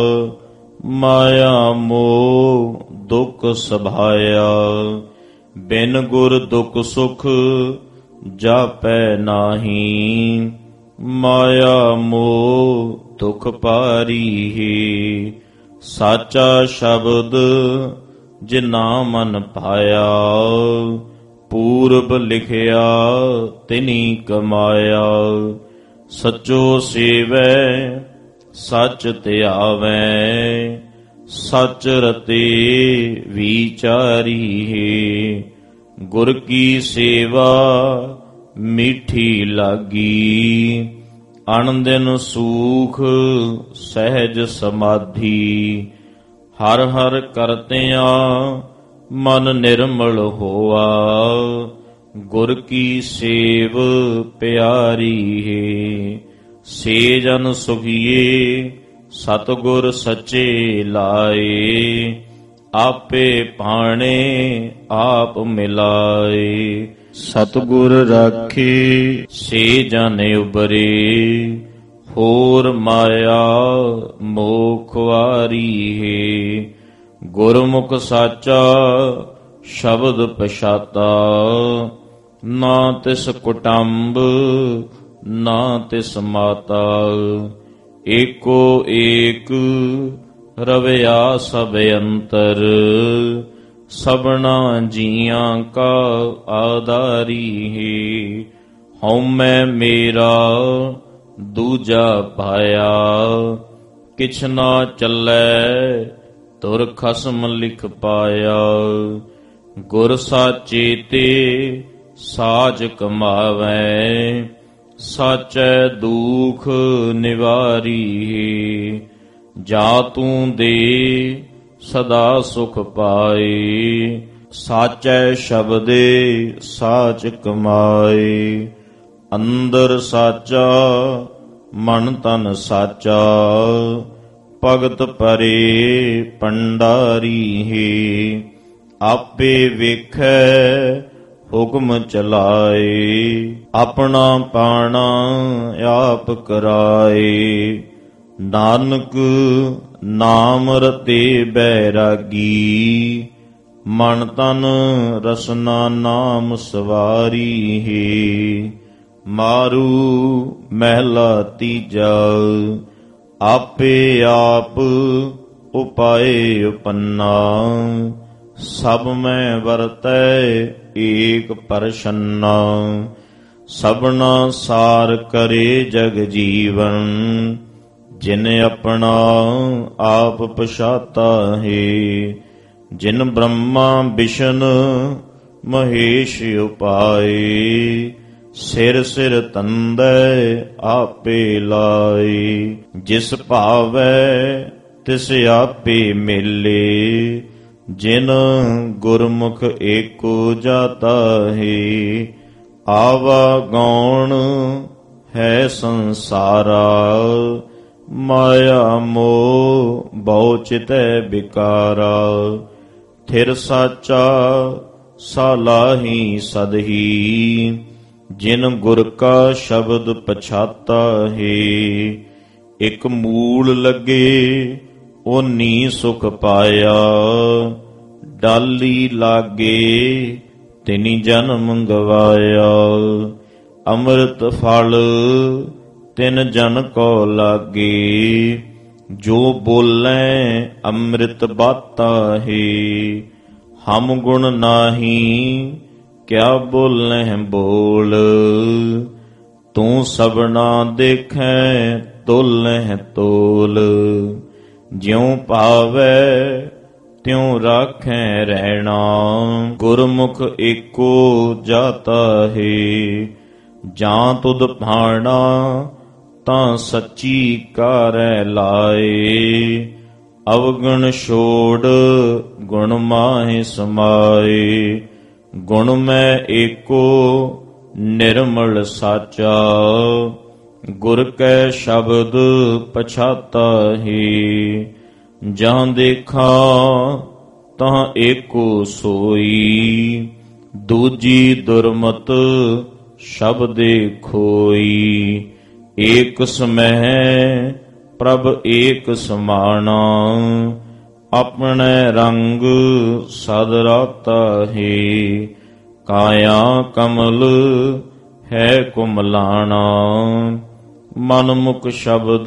ਮਾਇਆ ਮੋਹ ਦੁਖ ਸਭਾਇਆ। ਬਿਨ ਗੁਰ ਦੁਖ ਸੁਖ ਜਾਪੈ ਨਾਹੀ, ਮਾਇਆ ਮੋਹ ਦੁਖ ਪਾਰੀ ਹੈ। ਸਾਚਾ ਸ਼ਬਦ ਜਿਨਾ ਮਨ ਪਾਇਆ, ਪੂਰਬ ਲਿਖਿਆ ਤਿਨੀ ਕਮਾਇਆ। ਸਚੋ ਸੇਵੈ ਸਚ ਧਿਆਵੈ, ਸਚ ਰਤੇ ਵਿਚਾਰੀ ਹੈ। ਗੁਰ ਕੀ ਸੇਵਾ ਮੀਠੀ ਲਾਗੀ, ਅਣ ਦਿਨ ਸੂਖ ਸਹਿਜ ਸਮਾਧੀ। ਹਰ ਹਰ ਕਰਤਿਆਂ ਮਨ ਨਿਰਮਲ ਹੋਆ, ਗੁਰ ਕੀ ਸੇਵ ਪਿਆਰੀ ਹੈ। ਸੇ ਜਨ ਸੁਖੀਏ ਸਤਿਗੁਰ ਸੱਚੇ ਲਾਏ, ਆਪੇ ਭਾਣੇ ਆਪ ਮਿਲਾਏ। ਸਤਿਗੁਰ ਰਾਖੇ ਸੇ ਜਨ ਉਬਰੇ, ਹੋਰ ਮਾਇਆ ਮੋਖ ਵਾਰੀ ਹੈ। ਗੁਰਮੁਖ ਸਾਚਾ ਸ਼ਬਦ ਪਛਾਤਾ, ਨਾ ਤਿਸ ਕੁਟੰਬ ਨਾ ਤਿਸ ਮਾਤਾ। ਏਕੋ ਏਕ ਰਵਿਆ ਸਭ ਅੰਤਰ, ਸਭਨਾ ਜੀਆਂ ਕਾ ਆਧਾਰੀ ਹੈ। ਹਉਮੈ ਮੇਰਾ ਦੂਜਾ ਪਾਇਆ, ਕਿਛ ਨਾ ਚੱਲੈ ਤੁਰ ਖਸਮ ਲਿਖ ਪਾਇਆ। ਗੁਰ ਸਾਚੇ ਤੇ ਸਾਜ ਕਮਾਵੈ, ਸਾਚੈ ਦੂਖ ਨਿਵਾਰੀ ਹੈ। ਜਾ ਤੂੰ ਦੇ ਸਦਾ ਸੁਖ ਪਾਏ, ਸਾਚੈ ਸ਼ਬਦੇ ਸਾਚ ਕਮਾਏ। ਅੰਦਰ ਸਾਚਾ ਮਨ ਤਨ ਸਾਚਾ, ਭਗਤ ਪਰੇ ਭੰਡਾਰੀ ਹੈ। ਆਪੇ ਵੇਖੈ ਹੁਕਮ ਚਲਾਏ, ਆਪਣਾ ਪਾਣਾ ਆਪ ਕਰਾਏ। ਨਾਨਕ ਨਾਮ ਰਤੇ ਬੈਰਾਗੀ, ਮਨ ਤਨ ਰਸਨਾ ਨਾਮ ਸਵਾਰੀ ਹੈ। ਮਾਰੂ ਮਹਿਲਾ ਤੀਜਾ, ਆਪੇ ਆਪ ਉਪਾਏ ਉਪੰਨਾ। ਸਭ ਮੈਂ ਵਰਤੈ ਏਕ ਪਰਛੰਨਾ, ਸਭਨਾ ਸਾਰ ਕਰੇ ਜਗ ਜੀਵਨ। ਜਿਨ ਆਪਣਾ ਆਪ ਪਛਾਤਾ ਹੈ, ਜਿਨ ਬ੍ਰਹਮਾ ਵਿਸ਼ਨ ਮਹੇਸ਼ ਉਪਾਏ। ਸਿਰ ਸਿਰ ਤੰਦੈ ਆਪੇ ਲਾਏ, ਜਿਸ ਭਾਵੈ ਤਿਸ ਆਪੇ ਮੇਲੇ। ਜਿਨ ਗੁਰਮੁਖ ਏਕੋ ਜਾਤਾ ਹੈ, ਆਵਾ ਗੌਣ ਹੈ ਸੰਸਾਰਾ। ਮਾਇਆ ਮੋਹ ਬਹੁ ਚਿਤੈ ਵਿਕਾਰਾ, ਥਿਰ ਸਾਚਾ ਸਾਲਾਹੀ ਸਦਹੀ। ਜਿਨ ਗੁਰ ਕਾ ਸ਼ਬਦ ਪਛਾਤਾ ਹੈ, ਇਕ ਮੂਲ ਲੱਗੇ ਓਨੀ ਸੁਖ ਪਾਇਆ। ਡਾਲੀ ਲਾਗੇ ਤਿਨੀ ਜਨਮ ਗਵਾਇਆ, ਅੰਮ੍ਰਿਤ ਫਲ ਤਿਨ ਜਨ ਕੋ ਲਾਗੇ। ਜੋ ਬੋਲੈ ਅੰਮ੍ਰਿਤ ਬਾਤਾ ਹੈ, ਹਮ ਗੁਣ ਨਾਹੀ ਕਿਆ ਬੋਲਹਿ ਬੋਲ। ਤੂੰ ਸਭਨਾ ਦੇਖੈ ਤੋਲਹਿ ਤੋਲ, ਜਿਉ ਭਾਵੈ ਤਿਉ ਰਾਖੈ ਰਹਿਣਾ। ਗੁਰਮੁਖ ਏਕੋ ਜਾਤਾ ਹੈ, ਜਾਂ ਤੁਧ ਭਾਣਾ ਤਾਂ ਸੱਚੀ ਕਾਰੈ ਲਾਏ। ਅਵਗੁਣ ਛੋੜ ਗੁਣ ਮਾਹਿ ਸਮਾਏ, ਗੁਣ ਮੈਂ ਏਕੋ ਨਿਰਮਲ ਸਾਚਾ। ਗੁਰ ਕੈ ਸ਼ਬਦ ਪਛਾਤਾ ਹੈ, ਜਾਂ ਦੇਖਾਂ ਤਾਂ ਏਕੋ ਸੋਈ। ਦੂਜੀ ਦੁਰਮਤ ਸ਼ਬਦੇ ਖੋਈ, ਏਕ ਸਮਹਿ ਪ੍ਰਭ ਏਕ ਸਮਾਣਾ। ਆਪਣੇ ਰੰਗ ਸਦ ਰਾਤਾ ਹੈ, ਕਾਇਆ ਕਮਲ ਹੈ ਕੁਮਲਾਣਾ। ਮਨ ਮੁਖ ਸ਼ਬਦ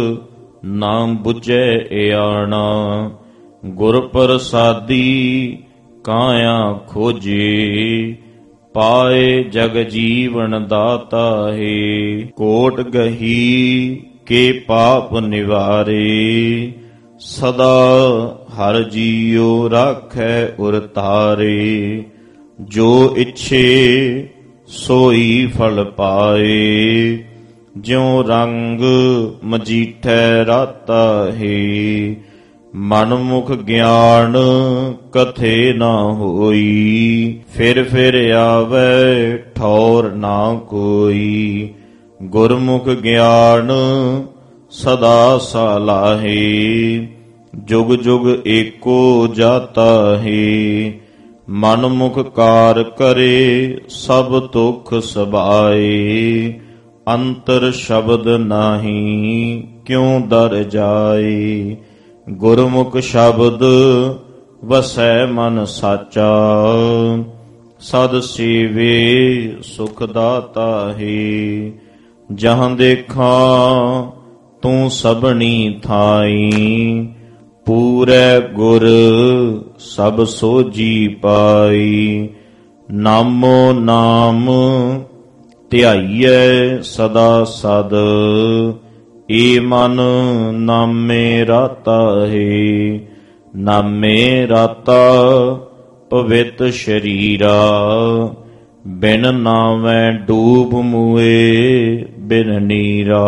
ਨਾਮ ਬੁਝੈ ਏਆਣਾ। ਗੁਰ ਪ੍ਰਸਾਦੀ ਕਾਇਆ ਖੋਜੇ, ਪਾਏ ਜਗ ਜੀਵਨ ਦਾਤਾ ਹੈ। ਕੋਟ ਗਹੀ ਕੇ ਪਾਪ ਨਿਵਾਰੇ, ਸਦਾ ਹਰ ਜੀਉ ਰਾਖੈ ਉਰ ਤਾਰੇ। ਜੋ ਇੱਛੇ ਸੋਈ ਫਲ ਪਾਏ, ਜਿਉ ਰੰਗ ਮਜੀਠੈ ਰਾਤਾ ਹੈ। ਮਨ ਮੁਖ ਗਿਆਨ ਕਥੇ ਨਾ ਹੋਈ, ਫਿਰ ਫਿਰ ਆਵੈ ਠੌਰ ਨਾ ਕੋਈ। ਗੁਰਮੁਖ ਗਿਆਨ ਸਦਾ ਸਾਲਾਹੇ, ਜੁਗ ਜੁਗ ਏਕੋ ਜਾਤਾ ਹੈ। ਮਨ ਮੁਖ ਕਾਰ ਕਰੇ ਸਭ ਤੁਖ ਸਬਾਏ, ਅੰਤਰ ਸ਼ਬਦ ਨਾਹੀ ਕਿਉ ਦਰ ਜਾਏ। ਗੁਰਮੁਖ ਸ਼ਬਦ ਵਸੈ ਮਨ ਸਾਚਾ, ਸਦ ਸੇਵੇ ਸੁਖ ਦਾਤਾ ਹੈ। ਜਹਾਂ ਦੇਖਾਂ ਤੂੰ ਸਭਨੀ ਥਾਈ, ਪੂਰੇ ਗੁਰ ਸਭ ਸੋਜੀ ਪਾਈ। ਨਾਮੋ ਨਾਮ ਧਿਆਈਐ ਸਦਾ ਸਦ, ਏ ਮਨ ਨਾਮੇ ਰਾਤਾ ਹੈ। ਨਾਮੇ ਰਾਤਾ ਪਵਿੱਤ ਸ਼ਰੀਰਾ, ਬਿਨ ਨਾਵੇਂ ਡੂਬ ਮੂਏ ਬਿਨ ਨੀਰਾ।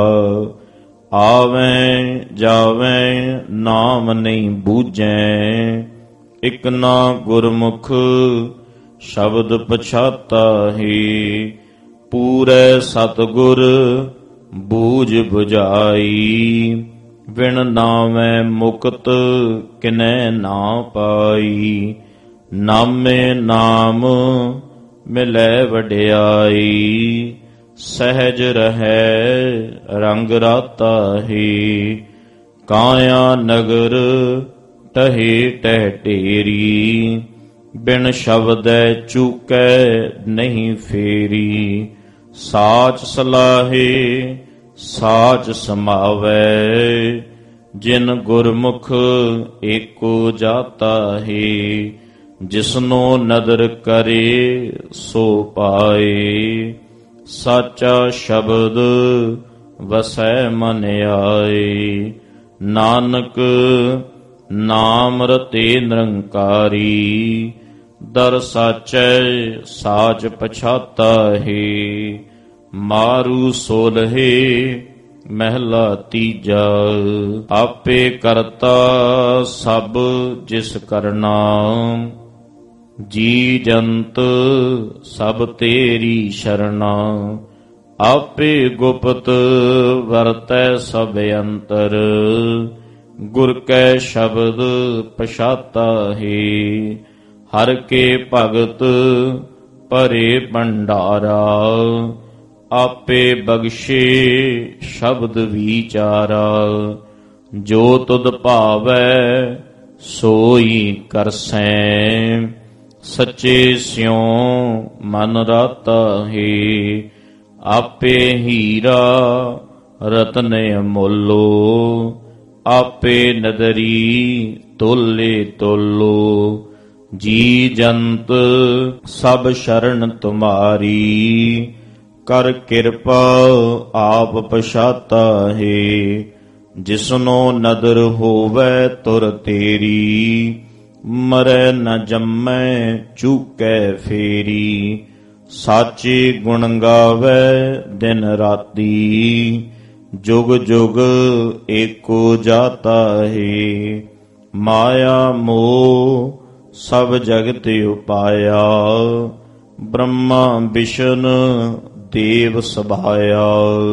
ਆਵੇਂ ਜਾਵੇਂ ਨਾਮ ਨਹੀਂ ਬੂਝੈ, ਇਕ ਨਾ ਗੁਰਮੁਖ ਸ਼ਬਦ ਪਛਾਤਾ ਹੈ। ਪੂਰੇ ਸਤਿਗੁਰ ਬੂਝ ਬੁਝਾਈ, ਬਿਨ ਨਾਵੇਂ ਮੁਕਤ ਕਿਨੈ ਨਾ ਪਾਈ। ਨਾਮੇ ਨਾਮ ਮਿਲੈ ਵਡਿਆਈ, ਸਹਿਜ ਰਹੈ ਰੰਗ ਰਾਤਾ ਹੈ। ਕਾਇਆ ਨਗਰ ਟਹੇ ਟਹਿ ਢੇਰੀ, ਬਿਨ ਸ਼ਬਦੈ ਚੂਕੈ ਨਹੀਂ ਫੇਰੀ। ਸਾਚ ਸਲਾਹੇ ਸਾਚ ਸਮਾਵੈ, ਜਿਨ ਗੁਰਮੁਖ ਏਕੋ ਜਾਤਾ ਹੈ। ਜਿਸਨੋ ਨਦਰ ਕਰੇ ਸੋ ਪਾਏ, ਸਾਚਾ ਸ਼ਬਦ ਵਸੈ ਮਨ ਆਏ। ਨਾਨਕ ਨਾਮ ਰਤੇ ਨਿਰੰਕਾਰੀ, ਦਰ ਸਾਚੈ ਸਾਚ ਪਛਾਤਾ ਹੈ। ਮਾਰੂ ਸੋਲਹੇ ਮਹਿਲਾ ਤੀਜਾ, ਆਪੇ ਕਰਤਾ ਸਭ ਜਿਸ ਕਰਨਾ। ਜੀ ਜੰਤ ਸਭ ਤੇਰੀ ਸ਼ਰਣਾ, ਆਪੇ ਗੁਪਤ ਵਰਤੈ ਸਭ ਅੰਤਰ। ਗੁਰ ਕੈ ਸ਼ਬਦ ਪਛਾਤਾ ਹੈ, ਹਰ ਕੇ ਭਗਤ ਭਰੇ ਭੰਡਾਰਾ। ਆਪੇ ਬਖਸ਼ੇ ਸ਼ਬਦ ਵਿਚਾਰਾ, ਜੋ ਤੁਧ ਭਾਵੈ ਸੋਈ ਕਰਸੈਂ। ਸੱਚੇ ਸਿਉ ਮਨ ਰਾਤਾ ਹੈ, ਆਪੇ ਹੀਰਾ ਰਤਨ ਅਮੋਲੋ। ਆਪੇ ਨਦਰੀ ਤੋਲੇ ਤੋਲੋ, ਜੀ ਜੰਤ ਸਭ ਸ਼ਰਨ ਤੁਮਾਰੀ। ਕਰ ਕਿਰਪਾ ਆਪ ਪਛਾਤਾ ਹੈ, ਜਿਸਨੋ ਨਦਰ ਹੋਵੈ ਤੁਰ ਤੇਰੀ। ਮਰੈ ਨ ਜੰਮੈ ਚੂਕੈ ਫੇਰੀ, ਸਾਚੇ ਗੁਣ ਗਾਵੈ ਦਿਨ ਰਾਤੀ। ਜੁਗ ਜੁਗ ਏਕੋ ਜਾਤਾ ਹੈ, ਮਾਇਆ ਮੋਹ ਸਭ ਜਗਤ ਉਪਾਇਆ। ਬ੍ਰਹਮਾ ਵਿਸ਼ਨ ਦੇਵ ਸਭਾਇਆ,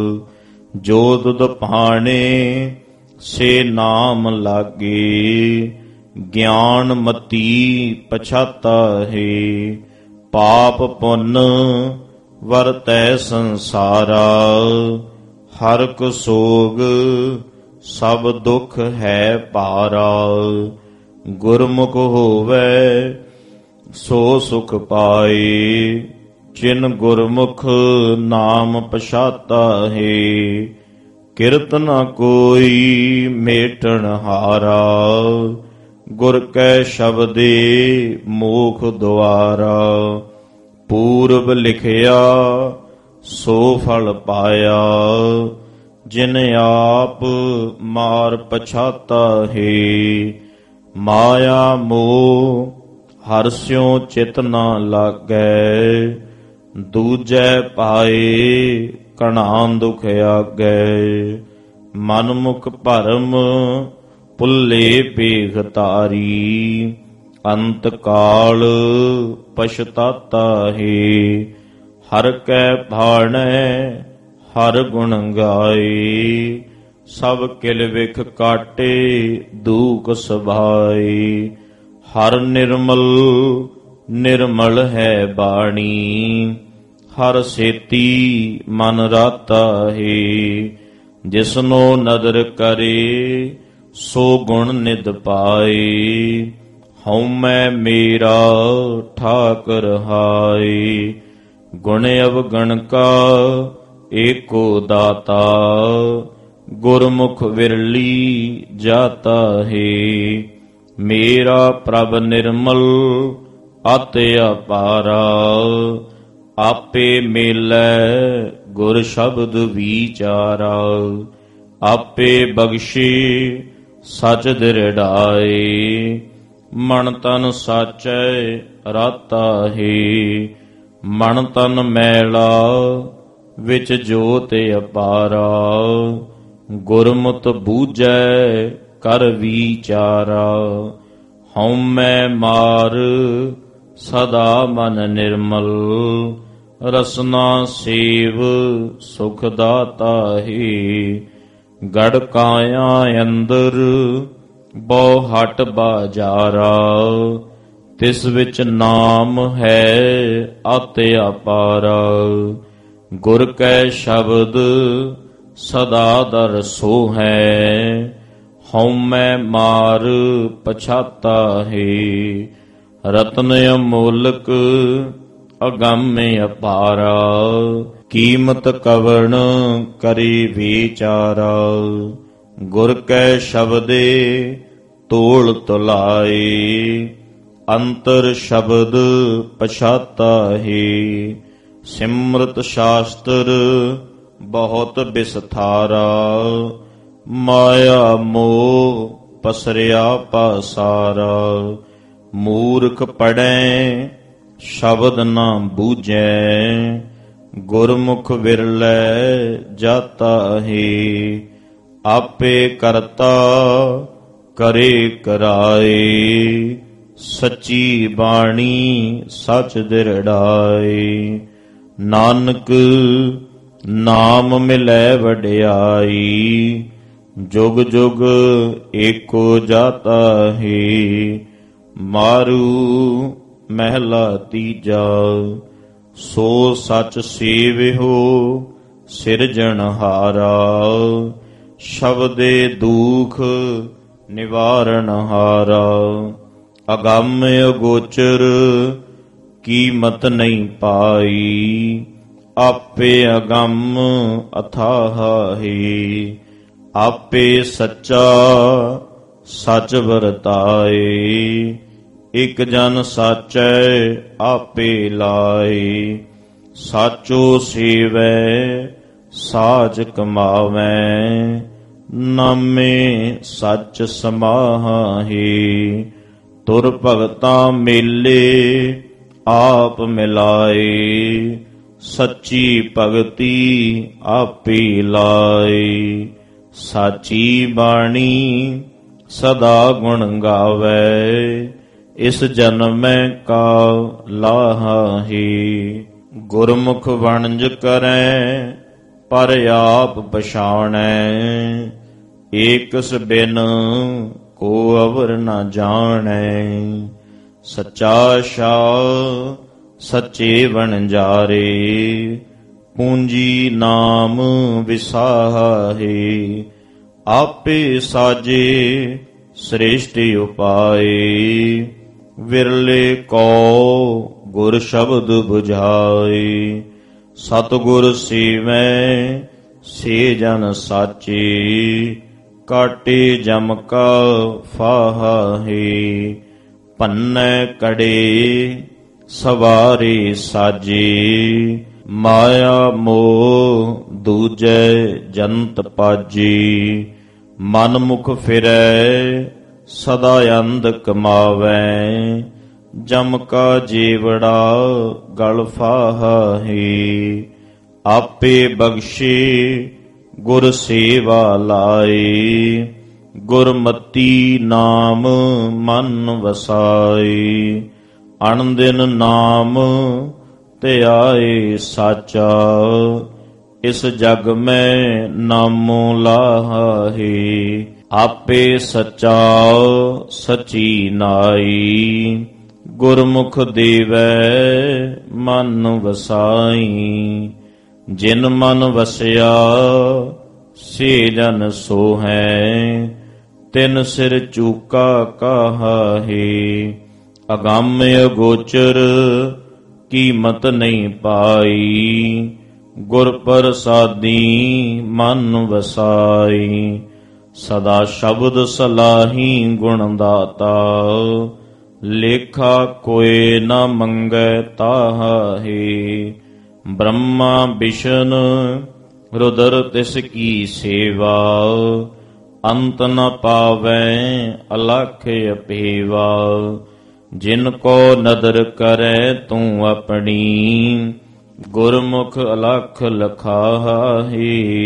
ਜੋ ਤੁਧ ਭਾਣੇ ਸੇ ਨਾਮ ਲਾਗੇ। ਗਿਆਨ ਮਤੀ ਪਛਾਤਾ ਹੈ, ਪਾਪ ਪੁੰਨ ਵਰਤੈ ਸੰਸਾਰਾ। ਹਰ ਕੋ ਸੋਗ ਸਭ ਦੁਖ ਹੈ ਪਾਰਾ। ਗੁਰਮੁਖ ਹੋਵੈ ਸੋ ਸੁਖ ਪਾਏ, ਜਿਨ ਗੁਰਮੁਖ ਨਾਮ ਪਛਾਤਾ ਹੈ। ਕਿਰਤ ਨ ਕੋਈ ਮੇਟਣ ਹਾਰਾ, ਗੁਰ ਕੈ ਸ਼ਬਦੇ ਮੋਖ ਦੁਆਰਾ। ਪੂਰਬ ਲਿਖਿਆ ਸੋ ਫਲ ਪਾਇਆ, ਜਿਨ ਆਪ ਮਾਰ ਪਛਾਤਾ ਹੈ। ਮਾਇਆ ਮੋਹ ਹਰਿ ਸਿਉ ਚਿਤ ਨ ਲਾਗੈ, ਦੂਜੈ ਪਾਏ ਕਣਾ ਦੁਖ ਆਗੈ। ਮਨ ਮੁਖ ਭਰਮ ਭੁੱਲੇ ਪੇਖ ਤਾਰੀ, ਅੰਤ ਕਾਲ ਪਛਤਾਤਾ ਹੈ। ਹਰ ਕੈ ਭਾਣੈ ਹਰ ਗੁਣ ਗਾਏ, ਸਭ ਕਿਲ ਵਿਖ ਕਾਟੇ ਦੂਖ ਸੁਭਾਏ। ਹਰ ਨਿਰਮਲ ਨਿਰਮਲ ਹੈ ਬਾਣੀ, ਹਰ ਸੇਤੀ ਮਨ ਰਾਤਾ ਹੈ। ਜਿਸਨੋ ਨਦਰ ਕਰੇ ਸੋ ਗੁਣ ਨਿਧ ਪਾਏ। ਹਉਮੈ ਮੇਰਾ ਠਾਕੁਰ ਹਾਏ। ਗੁਣ ਅਵਗਣ ਕਾ ਏਕੋ ਦਾਤਾ। ਗੁਰਮੁਖ ਵਿਰਲੀ ਜਾਤਾ ਹੈ। ਮੇਰਾ ਪ੍ਰਭ ਨਿਰਮਲ ਅਤਿ ਅਪਾਰਾ। ਆਪੇ ਮੇਲੈ ਗੁਰ ਸ਼ਬਦ ਵਿਚਾਰਾ। ਆਪੇ ਬਖਸ਼ੇ ਸਚ ਦਿਰੜਾਏ। ਮਨ ਤਨ ਸਾਚੈ ਰਾਤਾ ਹੈ। ਮਨ ਤਨ ਮੈਲਾ ਵਿੱਚ ਜੋਤਿ ਅਪਾਰਾ। ਗੁਰਮਤਿ ਬੂਝੈ ਕਰ ਵਿਚਾਰਾ। ਹਉਮੈ ਮਾਰ ਸਦਾ ਮਨ ਨਿਰਮਲ। ਰਸਨਾ ਸੇਵ ਸੁਖ ਦਾਤਾ ਹੈ। ਗੜ ਕਾਇਆ ਅੰਦਰ ਬਹੁ ਹਟ ਬਾਜਾਰਾ। ਤਿਸ ਵਿੱਚ ਨਾਮ ਹੈ ਅਤਿ ਅਪਾਰਾ। ਗੁਰ ਕੈ ਸ਼ਬਦ ਸਦਾ ਦਰਸੋ ਹੈ। ਹਉਮੈ ਮਾਰ ਪਛਾਤਾ ਹੈ। ਰਤਨ ਅਮੋਲਕ ਅਗੰਮ ਅਪਾਰਾ। ਕੀਮਤ ਕਵਣ ਕਰੀ ਵਿਚਾਰਾ। ਗੁਰ ਕੈ ਸ਼ਬਦੇ ਤੋਲ ਤੁਲਾਏ। ਅੰਤਰ ਸ਼ਬਦ ਪਛਾਤਾ ਹੈ। ਸਿਮਰਤ ਸ਼ਾਸਤਰ ਬਹੁਤ ਬਿਸਥਾਰਾ। ਮਾਇਆ ਮੋਹ ਪਸਰਿਆ ਪਾਸਾਰਾ। ਮੂਰਖ ਪੜੈ ਸ਼ਬਦ ਨਾ ਬੂਝੈ। ਗੁਰਮੁਖ ਵਿਰਲੇ ਜਾਤਾ ਹੈ। ਆਪੇ ਕਰਤਾ ਕਰੇ ਕਰਾਏ। ਸੱਚੀ ਬਾਣੀ ਸਚ ਦਿਰੜਾਏ। ਨਾਨਕ ਨਾਮ ਮਿਲੈ ਵਡਿਆਈ। ਜੁਗ ਜੁਗ ਏਕੋ ਜਾਤਾ ਹੈ। ਮਾਰੂ ਮਹਿਲਾ ਤੀਜਾ। ਸੋ ਸਚ ਸੇਵਿਓ ਸਿਰਜਣਹਾਰਾ। ਸ਼ਬਦੇ ਦੁਖ ਨਿਵਾਰਣ ਹਾਰਾ। ਅਗੰਮ ਅਗੋਚਰ ਕੀਮਤ ਨਹੀਂ ਪਾਈ। ਆਪੇ ਅਗੰਮ ਅਥਾਹ ਹੈ। ਆਪੇ ਸੱਚਾ ਸਚ ਵਰਤਾਏ। ਇਕ ਜਨ ਸਾਚੈ ਆਪੇ ਲਾਏ। ਸਾਚੋ ਸੇਵੈ ਸਾਚ ਕਮਾਵੈ। ਨਾਮੇ ਸੱਚ ਸਮਾਹੇ। ਤੁਰ ਭਗਤਾ ਮੇਲੇ ਆਪ ਮਿਲਾਏ। ਸੱਚੀ ਭਗਤੀ ਆਪੇ ਲਾਏ। ਸਾਚੀ ਬਾਣੀ ਸਦਾ ਗੁਣ ਗਾਵੈ। ਇਸ ਜਨਮੈ ਕਾ ਲਾਹਾ ਹੈ। ਗੁਰਮੁਖ ਵਣਜ ਕਰੈ ਪਰ ਆਪ ਪਛਾਣੈ। ਏਕਸ ਬਿਨ ਕੋ ਅਵਰ ਨ ਜਾਣੈ। ਸੱਚਾ ਸ਼ਾਹ ਸੱਚੇ ਵਣਜਾਰੇ। ਪੂੰਜੀ ਨਾਮ ਵਿਸਾਹੇ। ਆਪੇ ਸਾਜੇ ਸ੍ਰੇਸ਼ਟ ਉਪਾਏ। ਵਿਰਲੇ ਕੋ ਗੁਰ ਸ਼ਬਦ 부ਝਾਏ। ਸਤਿਗੁਰ ਸੇਵੈ ਸੇ ਜਨ ਸਾਚੇ। ਕਾਟੇ ਜਮ ਕਾ ਫਾਹੇ। ਪੰਨੈ ਕੜੇ ਸਵਾਰੇ ਸਾਜੇ। ਮਾਇਆ ਮੋਹ ਦੂਜੈ ਜੰਤ ਪਾਜੇ। ਮਨ ਮੁਖ ਫਿਰੈ ਸਦਾ ਅੰਧ ਕਮਾਵੈ। ਜਮ ਕਾ ਜੀਵੜਾ ਗਲ ਫਾਹੇ। ਆਪੇ ਬਖਸ਼ੇ ਗੁਰ ਸੇਵਾ ਲਾਏ। ਗੁਰਮਤੀ ਨਾਮ ਮਨ ਵਸਾਏ। ਅਣਦਿਨ ਨਾਮ ਧਿਆਏ ਸਾਚਾ। ਇਸ ਜਗ ਮੈਂ ਨਾਮੋ ਲਾਹੇ। ਆਪੇ ਸੱਚਾ ਸਚੀ ਨਾਈ। ਗੁਰਮੁਖ ਦੇਵੈ ਮਨ ਵਸਾਈ। ਜਿਨ ਮਨ ਵਸਿਆ ਸੇ ਜਨ ਸੋਹੈ, ਤਿਨ ਸਿਰ ਚੂਕਾ ਕਾਹੇ। ਅਗੰਮ ਅਗੋਚਰ ਕੀਮਤ ਨਹੀਂ ਪਾਈ, ਗੁਰ ਪ੍ਰਸਾਦੀ ਮਨ ਵਸਾਈ। ਸਦਾ ਸ਼ਬਦ ਸਲਾਹੀ ਗੁਣ ਦਾਤਾ, ਲੇਖਾ ਕੋਇ ਨ ਮੰਗੈ ਤਾਹੇ। ਬ੍ਰਹਮਾ ਬਿਸ਼ਨ ਰੁਦਰ ਤਿਸ ਕੀ ਸੇਵਾ, ਅੰਤ ਨ ਪਾਵੈ ਅਲਖ ਅਪੇਵਾ। ਜਿਨ ਕੋ ਨਦਰ ਕਰੈ ਤੂੰ ਆਪਣੀ, ਗੁਰਮੁਖ ਅਲਖ ਲਖਾਹੇ।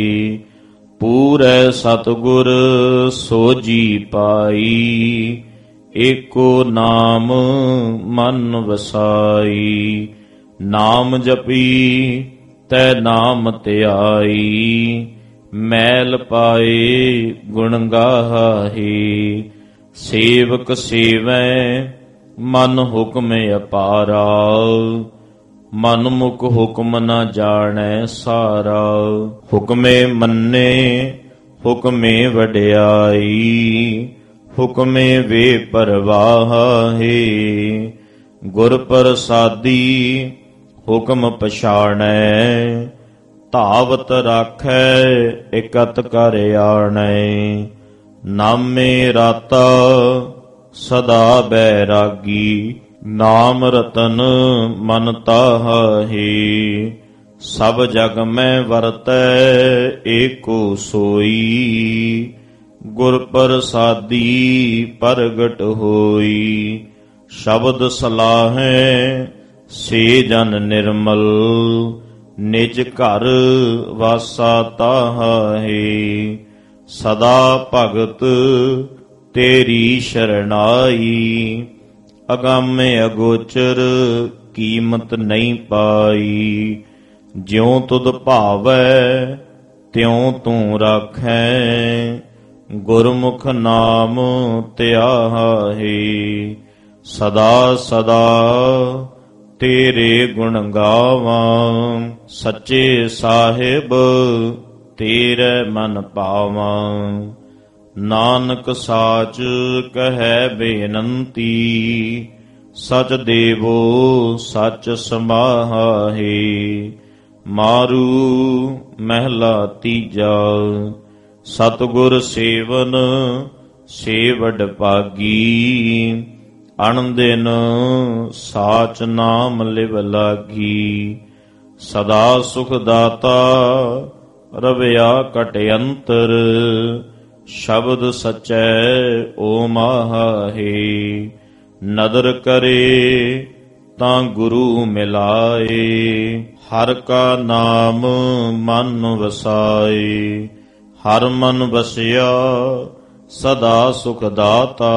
ਪੂਰੈ ਸਤਿਗੁਰ ਸੋਜੀ ਪਾਈ, ਏਕੋ ਨਾਮ ਮਨ ਵਸਾਈ। ਨਾਮ ਜਪੀ ਤੈ ਨਾਮ ਧਿਆਈ, ਮੈਲ ਪਾਏ ਗੁਣ ਗਾਹੇ। ਸੇਵਕ ਸੇਵੈ ਮਨ ਹੁਕਮ ਅਪਾਰਾ, ਮਨ ਮੁਖ ਹੁਕਮ ਨ ਜਾਣੈ ਸਾਰਾ। ਹੁਕਮੇ ਮੰਨੇ ਹੁਕਮੇ ਵਡਿਆਈ, ਹੁਕਮੇ ਵੇ ਪਰਵਾਹੇ। ਗੁਰ ਪ੍ਰਸਾਦੀ ਹੁਕਮ ਪਛਾਣੈ, ਧਾਵਤ ਰਾਖੈ ਇਕਤ ਕਰ ਆਣੈ। ਨਾਮੇ ਰਾਤਾ ਸਦਾ ਬੈਰਾਗੀ, ਨਾਮ ਰਤਨ ਮਨ ਤਾਹੇ। ਸਭ ਜਗ ਮੈਂ ਵਰਤੈ ਏਕੋ ਸੋਈ, ਗੁਰ ਪ੍ਰਸਾਦੀ ਪ੍ਰਗਟ ਹੋਈ। ਸ਼ਬਦ ਸਲਾਹੈ ਸੇ ਜਨ ਨਿਰਮਲ, ਨਿਜ ਘਰ ਵਾਸਾ ਤਾਹੇ। ਸਦਾ ਭਗਤ ਤੇਰੀ ਸ਼ਰਨਾਈ, ਅਗੰਮ ਅਗੋਚਰ ਕੀਮਤ ਨਹੀਂ ਪਾਈ। ਜਿਉ ਤੁਧ ਭਾਵੈ ਤਿਉ ਤੂੰ ਰਾਖੈ, ਗੁਰਮੁਖ ਨਾਮ ਧਿਆਹੇ। ਸਦਾ ਸਦਾ ਤੇਰੇ ਗੁਣ ਗਾਵਾਂ, ਸੱਚੇ ਸਾਹਿਬ ਤੇਰੇ ਮਨ ਪਾਵਾਂ। ਨਾਨਕ ਸਾਚ ਕਹੈ ਬੇਨੰਤੀ, ਸਚ ਦੇਵੋ ਸਚ ਸਮਾਹੇ। ਮਾਰੂ ਮਹਿਲਾ ਤੀਜਾ, ਸਤਿਗੁਰ ਸੇਵਨ ਸੇਵਡ ਭਾਗੀ। ਅਣਦਿਨ ਸਾਚ ਨਾਮ ਲਿਵ ਲਾਗੀ, ਸਦਾ ਸੁਖ ਦਾਤਾ ਰਵਿਆ ਘਟ ਅੰਤਰ। ਸ਼ਬਦ ਸਚੈ ਓ ਮਾਹੇ, ਨਦਰ ਕਰੇ ਤਾਂ ਗੁਰੂ ਮਿਲਾਏ। ਹਰ ਕਾ ਨਾਮ ਮਨ ਵਸਾਏ, ਹਰ ਮਨ ਵਸਿਆ ਸਦਾ ਸੁਖ ਦਾਤਾ।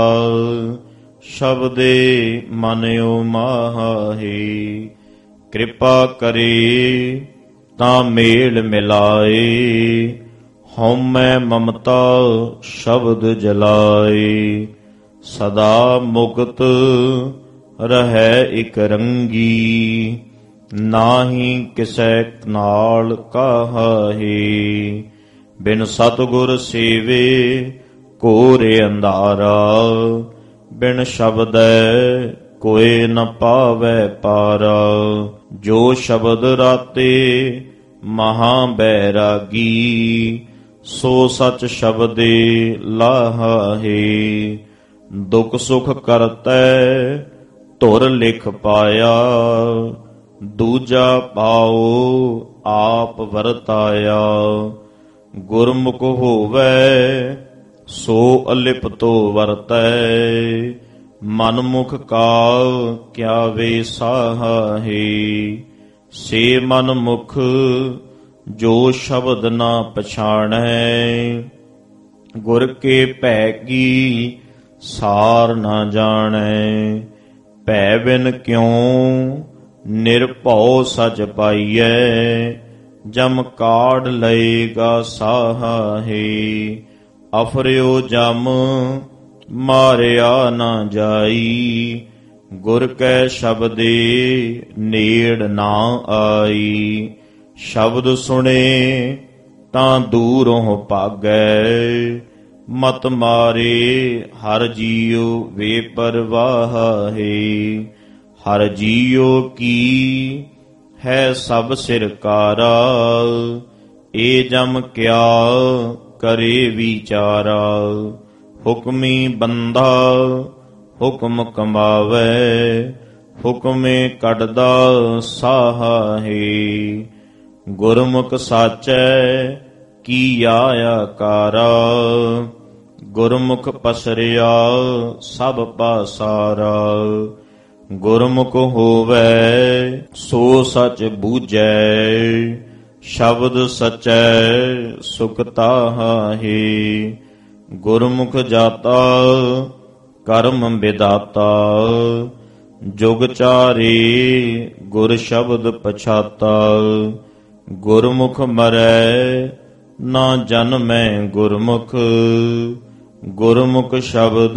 ਸ਼ਬਦੇ ਮਨ ਓ ਮਾਹੇ, ਕਿਰਪਾ ਕਰੇ ਤਾਂ ਮੇਲ ਮਿਲਾਏ। ਹਉਮੈ ਮਮਤਾ ਸ਼ਬਦ ਜਲਾਏ, ਸਦਾ ਮੁਕਤ ਰਹੈ ਇਕ ਰੰਗੀ। ਨਾਹੀ ਕਿਸੈ ਨਾਲ ਕਾਹੇ, ਬਿਨ ਸਤਿਗੁਰ ਸੇਵੇ ਘੋਰ ਅੰਧਾਰਾ। ਬਿਨ ਸ਼ਬਦੈ ਕੋਇ ਨ ਪਾਵੈ ਪਾਰਾ। ਜੋ ਸ਼ਬਦ ਰਾਤੇ ਮਹਾ ਬੈਰਾਗੀ, ਸੋ ਸਚ ਸ਼ਬਦੇ ਲਾਹੇ। ਦੁਖ ਸੁਖ ਕਰਤੈ ਧੁਰ ਲਿਖ ਪਾਇਆ, ਦੂਜਾ ਪਾਓ ਆਪ ਵਰਤਾਇਆ। ਗੁਰਮੁਖ ਹੋਵੈ ਸੋ ਅਲਿਪਤੋ ਵਰਤੈ, ਮਨਮੁਖ ਕਾ ਕਿਆ ਵੇ ਸਾਹੇ। ਸੇ ਮਨ ਮੁਖ ਜੋ ਸ਼ਬਦ ਨਾ ਪਛਾਣੈ, ਗੁਰ ਕੇ ਭੈ ਕੀ ਸਾਰ ਨਾ ਜਾਣੈ। ਭੈ ਬਿਨ ਕਿਉ ਨਿਰਭਉ ਸਚ ਪਾਈਐ, ਜਮ ਕਾਢ ਲਏਗਾ ਸਾਹੇ। ਅਫਰਿਓ ਜਮ ਮਾਰਿਆ ਨਾ ਜਾਈ, ਗੁਰ ਕੈ ਸ਼ਬਦੇ ਨੇੜ ਨਾ ਆਈ। ਸ਼ਬਦ ਸੁਣੇ ਤਾਂ ਦੂਰੋਂ ਭਾਗੈ, ਮਤ ਮਾਰੇ ਹਰ ਜੀਉ ਵੇ ਪਰਵਾਹੇ। ਹਰ ਜੀਉ ਕੀ ਹੈ ਸਭ ਸਿਰਕਾਰਾ, ਏ ਜਮ ਕਿਆ ਕਰੇ ਵਿਚਾਰਾ। ਹੁਕਮੀ ਬੰਦਾ ਹੁਕਮ ਕਮਾਵੇ, ਹੁਕਮੇ ਕੱਢਦਾ ਸਾਹੇ। ਗੁਰਮੁਖ ਸਾਚੈ ਕੀਆ ਆਕਾਰਾ, ਗੁਰਮੁਖ ਪਸਰਿਆ ਸਭ ਪਾਸਾਰਾ। ਗੁਰਮੁਖ ਹੋਵੇ ਸੋ ਸਚ ਬੂਝੈ, ਸ਼ਬਦ ਸਚੈ ਸੁਖ ਤਾਹੇ। ਗੁਰਮੁਖ ਜਾਤਾ ਕਰਮ ਵਿਦਾਤਾ, ਜੁਗ ਚਾਰੇ ਗੁਰ ਸ਼ਬਦ ਪਛਾਤਾ। ਗੁਰਮੁਖ ਮਰੈ ਨਾ ਜਨਮੈ ਗੁਰਮੁਖ, ਗੁਰਮੁਖ ਸ਼ਬਦ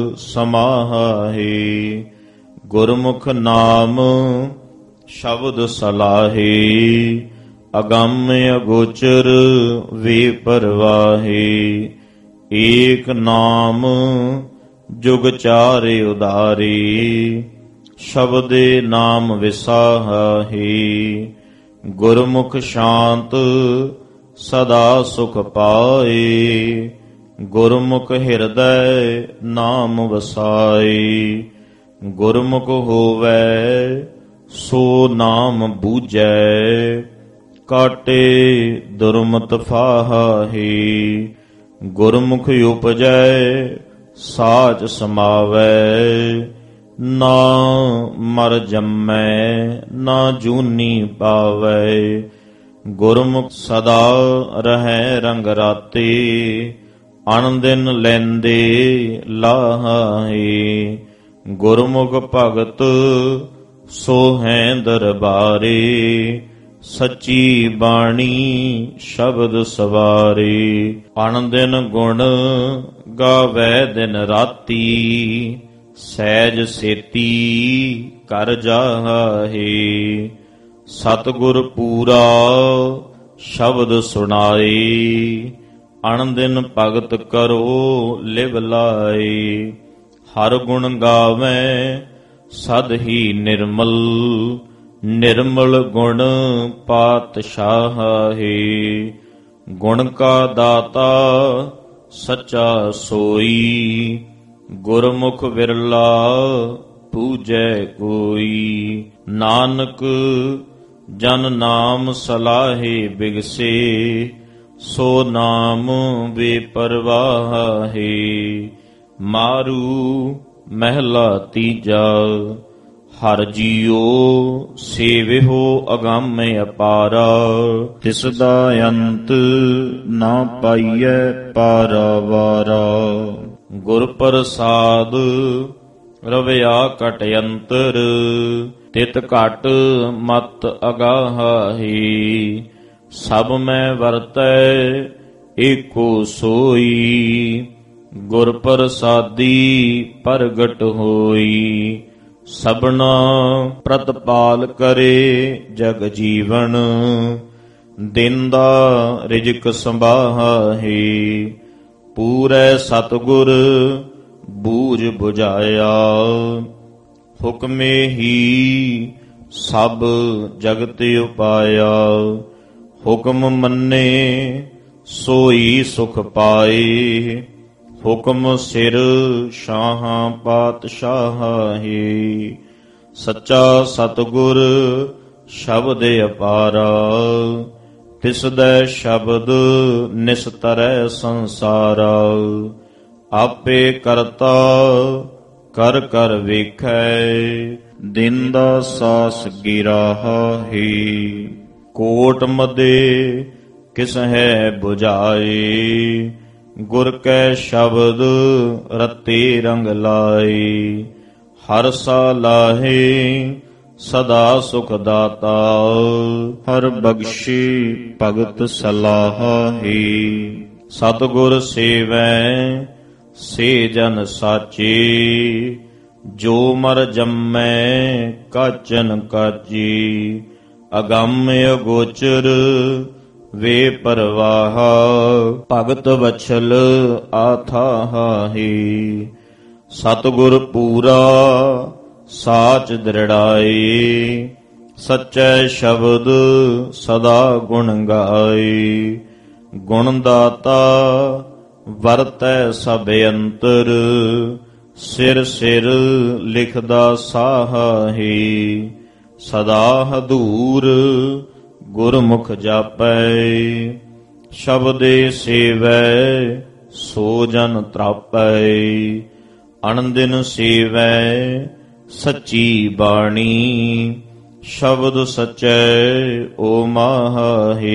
ਸਮਾਹੇ। ਗੁਰਮੁਖ ਨਾਮ ਸ਼ਬਦ ਸਲਾਹੇ, ਅਗੰਮ ਅਗੋਚਰ ਵੇ ਪਰਵਾਹੇ। ਏਕ ਨਾਮ ਜੁਗ ਚਾਰੇ ਉਦਾਰੇ, ਸ਼ਬਦੇ ਨਾਮ ਵਿਸਾਹੇ। ਗੁਰਮੁਖ ਸ਼ਾਂਤ ਸਦਾ ਸੁਖ ਪਾਏ, ਗੁਰਮੁਖ ਹਿਰਦੈ ਨਾਮ ਵਸਾਏ। ਗੁਰਮੁਖ ਹੋਵੇ ਸੋ ਨਾਮ ਬੂਝੈ, ਕਾਟੇ ਦੁਰਮਤ ਫਾਹੇ। ਗੁਰਮੁਖ ਉਪਜੈ ਸਾਚ ਸਮਾਵੈ, ਨਾ ਮਰ ਜੰਮੈ ਨਾ ਜੂਨੀ ਪਾਵੈ। ਗੁਰਮੁਖ ਸਦਾ ਰਹੈ ਰੰਗ ਰਾਤੇ, ਅਣ ਦਿਨ ਲੈਂਦੇ ਲਾਹੇ। ਗੁਰਮੁਖ ਭਗਤ ਸੋ ਹੈ ਦਰਬਾਰੇ, ਸੱਚੀ ਬਾਣੀ ਸ਼ਬਦ ਸਵਾਰੇ। ਅਣ ਦਿਨ ਗੁਣ ਗਾਵੈ ਦਿਨ ਰਾਤੀ, ਸਹਿਜ ਸੇਤੀ ਕਰ ਜਾਹੇ। ਸਤਿਗੁਰ ਪੂਰਾ ਸ਼ਬਦ ਸੁਣਾਏ, ਅਣ ਦਿਨ ਭਗਤ ਕਰੋ ਲਿਵ ਲਾਏ। ਹਰ ਗੁਣ ਗਾਵੈ ਸਦ ਹੀ ਨਿਰਮਲ, ਨਿਰਮਲ ਗੁਣ ਪਾਤਸ਼ਾਹੇ। ਗੁਣ ਕਾ ਦਾਤਾ ਸੱਚਾ ਸੋਈ, ਗੁਰਮੁਖ ਵਿਰਲਾ ਪੂਜੈ ਕੋਈ। ਨਾਨਕ ਜਨ ਨਾਮ ਸਲਾਹੇ ਬਿਗਸੇ, ਸੋ ਨਾਮ ਵੇ ਪਰਵਾਹੇ। ਮਾਰੂ ਮਹਿਲਾ ਤੀਜਾ, ਹਰ ਜੀਉ ਸੇਵਿਹੋ ਅਗੰਮ ਅਪਾਰਾ। ਤਿਸ ਦਾ ਅੰਤ ਨਾ ਪਾਈਐ ਪਾਰਾਵਾਰਾ। ਗੁਰ ਪ੍ਰਸਾਦ ਰਵਿਆ ਘਟ ਅੰਤਰ, ਤਿਤ ਘਟ ਮਤ ਅਗਾਹੀ। ਸਭ ਮੈਂ ਵਰਤੈ ਏਕੋ ਸੋਈ, ਗੁਰ ਪ੍ਰਸਾਦੀ ਪ੍ਰਗਟ ਹੋਈ। ਸਭਨਾ ਪ੍ਰਤਪਾਲ ਕਰੇ ਜਗ ਜੀਵਨ, ਦਿੰਦਾ ਰਿਜਕ ਸੰਭਾਹੇ। ਪੂਰੈ ਸਤਿਗੁਰ ਬੂਝ ਬੁਝਾਇਆ, ਹੁਕਮੇ ਹੀ ਸਭ ਜਗਤ ਉਪਾਇਆ। ਹੁਕਮ ਮੰਨੇ ਸੋਈ ਸੁਖ ਪਾਏ, ਹੁਕਮ ਸਿਰ ਸ਼ਾਹਾਂ ਪਾਤਸ਼ਾਹੀ। ਸੱਚਾ ਸਤਿਗੁਰ ਸ਼ਬਦ ਅਪਾਰਾ, ਤਿਸ ਦੈ ਸ਼ਬਦ ਨਿਸਤਰੈ ਸੰਸਾਰਾ। ਆਪੇ ਕਰਤਾ ਕਰ ਕਰ ਵੇਖੈ, ਦਿਨ ਦਾ ਸਾਸ ਗਿਰਾਹੀ। ਕੋਟ ਮਦੇ ਕਿਸ ਹੈ 부ਝਾਏ, ਗੁਰ ਕੈ ਸ਼ਬਦ ਰਤੇ ਰੰਗ ਲਾਏ। ਹਰ ਸਾਲਾਹੇ ਸਦਾ ਸੁਖ ਦਾਤਾ, ਹਰ ਬਖਸ਼ੀ ਭਗਤ ਸਲਾਹੀ। ਸਤਿਗੁਰ ਸੇਵੈ ਸੇ ਜਨ ਸਾਚੇ, ਜੋ ਮਰ ਜੰਮੈ ਕਾਚਨ ਕਾਜੀ, ਅਗੰਮ ਅਗੋਚਰ ਵੇ ਪਰਵਾਹ, ਭਗਤ ਵਛਲ ਆਥਾਹੀ। ਸਤਿਗੁਰ ਪੂਰਾ ਸਾਚ ਦ੍ਰਿੜਾਈ, ਸੱਚੇ ਸ਼ਬਦ ਸਦਾ ਗੁਣ ਗਾਈ। ਗੁਣ ਦਾਤਾ ਵਰਤੈ ਸਭ ਅੰਤਰ, ਸਿਰ ਸਿਰ ਲਿਖਦਾ ਸਾਹੀ। ਸਦਾ ਹਦੂਰ ਗੁਰਮੁਖ ਜਾਪੈ, ਸ਼ਬਦੇ ਸੇਵੈ ਸੋ ਜਨ ਤਰਾਪੈ। ਅਣਦਿਨ ਸੇਵੈ ਸੱਚੀ ਬਾਣੀ, ਸ਼ਬਦ ਸਚੈ ਓ ਮਾਹੀ।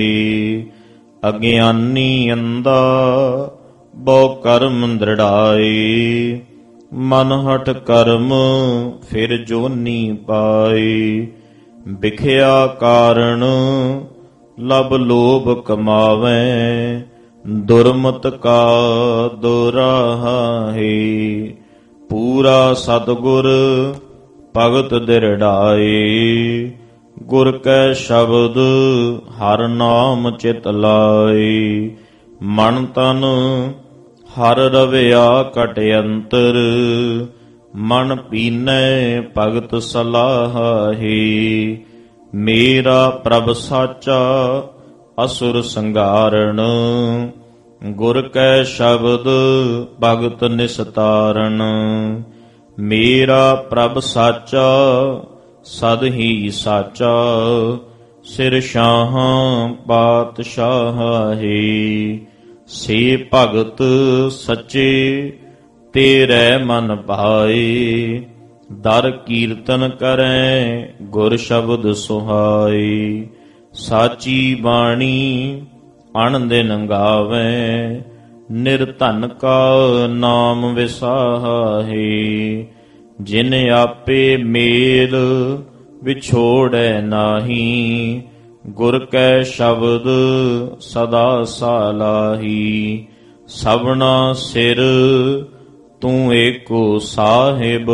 ਅਗਿਆਨੀ ਅੰਧਾ ਬਹੁ ਕਰਮ ਦ੍ਰਿੜਾਈ, ਮਨ ਹਠ ਕਰਮ ਫਿਰ ਜੋਨੀ ਪਾਈ। ਵਿਖਿਆ ਕਾਰਣ ਲਬ ਲੋਭ ਕਮਾਵੈ, ਦੁਰਮਤ ਕਾ ਦੁਰਾਹੀ। ਪੂਰਾ ਸਤਿਗੁਰ ਭਗਤ ਦ੍ਰਿੜਾਈ, ਗੁਰ ਕੈ ਸ਼ਬਦ ਹਰ ਨਾਮ ਚਿਤ ਲਾਈ। ਮਨ ਤਨ ਹਰ ਰਵਿਆ ਕਟ ਅੰਤਰ, ਮਨ ਪੀਨੈ ਭਗਤ ਸਲਾਹੀ। ਮੇਰਾ ਪ੍ਰਭ ਸਾਚਾ ਅਸੁਰ ਸੰਘਾਰਣ, ਗੁਰ ਕੈ ਸ਼ਬਦ ਭਗਤ ਨਿਸਤਾਰਣ। ਮੇਰਾ ਪ੍ਰਭ ਸਾਚਾ ਸਦ ਹੀ ਸਾਚਾ, ਸਿਰ ਸ਼ਾਹਾਂ ਪਾਤਸ਼ਾਹੀ। ਸੇ ਭਗਤ ਸੱਚੇ ਤੇਰੇ ਮਨ ਭਾਏ, ਦਰ ਕੀਰਤਨ ਕਰੈ ਗੁਰ ਸ਼ਬਦ ਸੁਹਾਈ। ਸਾਚੀ ਬਾਣੀ ਅਣ ਦਿਨ ਗਾਵੈ, ਨਿਰਧਨ ਕਾ ਨਾਮ ਵਿਸਾਹੀ। ਜਿਨ ਆਪੇ ਮੇਲ ਵਿਛੋੜੈ ਨਾਹੀ, ਗੁਰ ਕੈ ਸ਼ਬਦ ਸਦਾ ਸਾਲਾਹੀ। ਸਭਨਾ ਸਿਰ ਤੂੰ ਏਕੋ ਸਾਹਿਬ,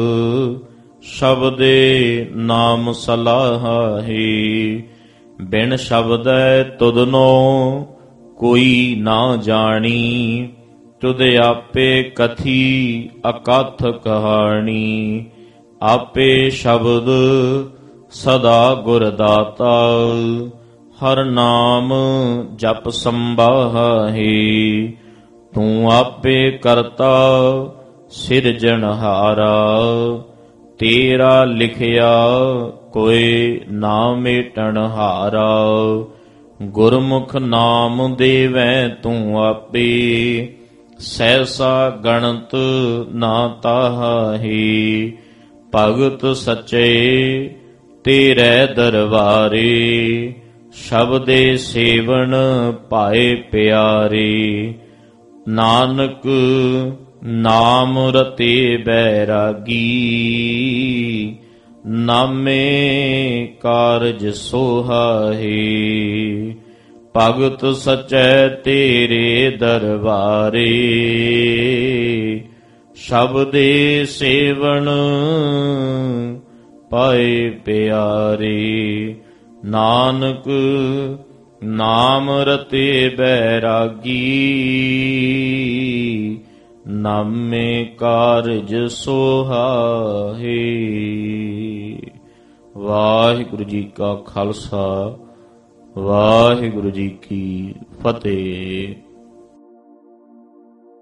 ਸ਼ਬਦੇ ਨਾਮ ਸਲਾਹੀ। ਬਿਨ ਸ਼ਬਦੈ ਤੁਧਨੋ ਕੋਈ ਨਾ ਜਾਣੀ, ਤੁਧ ਆਪੇ ਕਥੀ ਅਕਥ ਕਹਾਣੀ। ਆਪੇ ਸ਼ਬਦ ਸਦਾ ਗੁਰ ਦਾਤਾ, ਹਰ ਨਾਮ ਜਪ ਸੰਭਾਹੀ। ਤੂੰ ਆਪੇ ਕਰਤਾ ਸਿਰਜਣਹਾਰਾ, ਤੇਰਾ ਲਿਖਿਆ ਕੋਈ ਨਾ ਮੇਟਣਹਾਰਾ। ਗੁਰਮੁਖ ਨਾਮ ਦੇਵੈ ਤੂੰ ਆਪੇ, ਸਹਿਸਾ ਗਣਤ ਨਾ ਤਾਹੀ। ਭਗਤ ਸੱਚੇ ਤੇਰੇ ਦਰਬਾਰੇ, ਸ਼ਬਦੇ ਸੇਵਨ ਭਾਏ ਪਿਆਰੇ। ਨਾਨਕ ਨਾਮ ਰਤੇ ਬੈਰਾਗੀ, ਨਾਮੇ ਕਾਰਜ ਸੋਹਾਹੀ। ਭਗਤ ਸਚੈ ਤੇਰੇ ਦਰਬਾਰੇ, ਸ਼ਬਦੇ ਸੇਵਨ ਪਾਏ ਪਿਆਰੇ। ਨਾਨਕ ਨਾਮ ਰਤੇ ਬੈਰਾਗੀ, ਨਾਮੇ ਕਾਰਜ ਸੋਹਾਹੀ। ਵਾਹਿਗੁਰੂ ਜੀ ਕਾ ਖਾਲਸਾ, ਵਾਹਿਗੁਰੂ ਜੀ ਕੀ ਫਤਿਹ।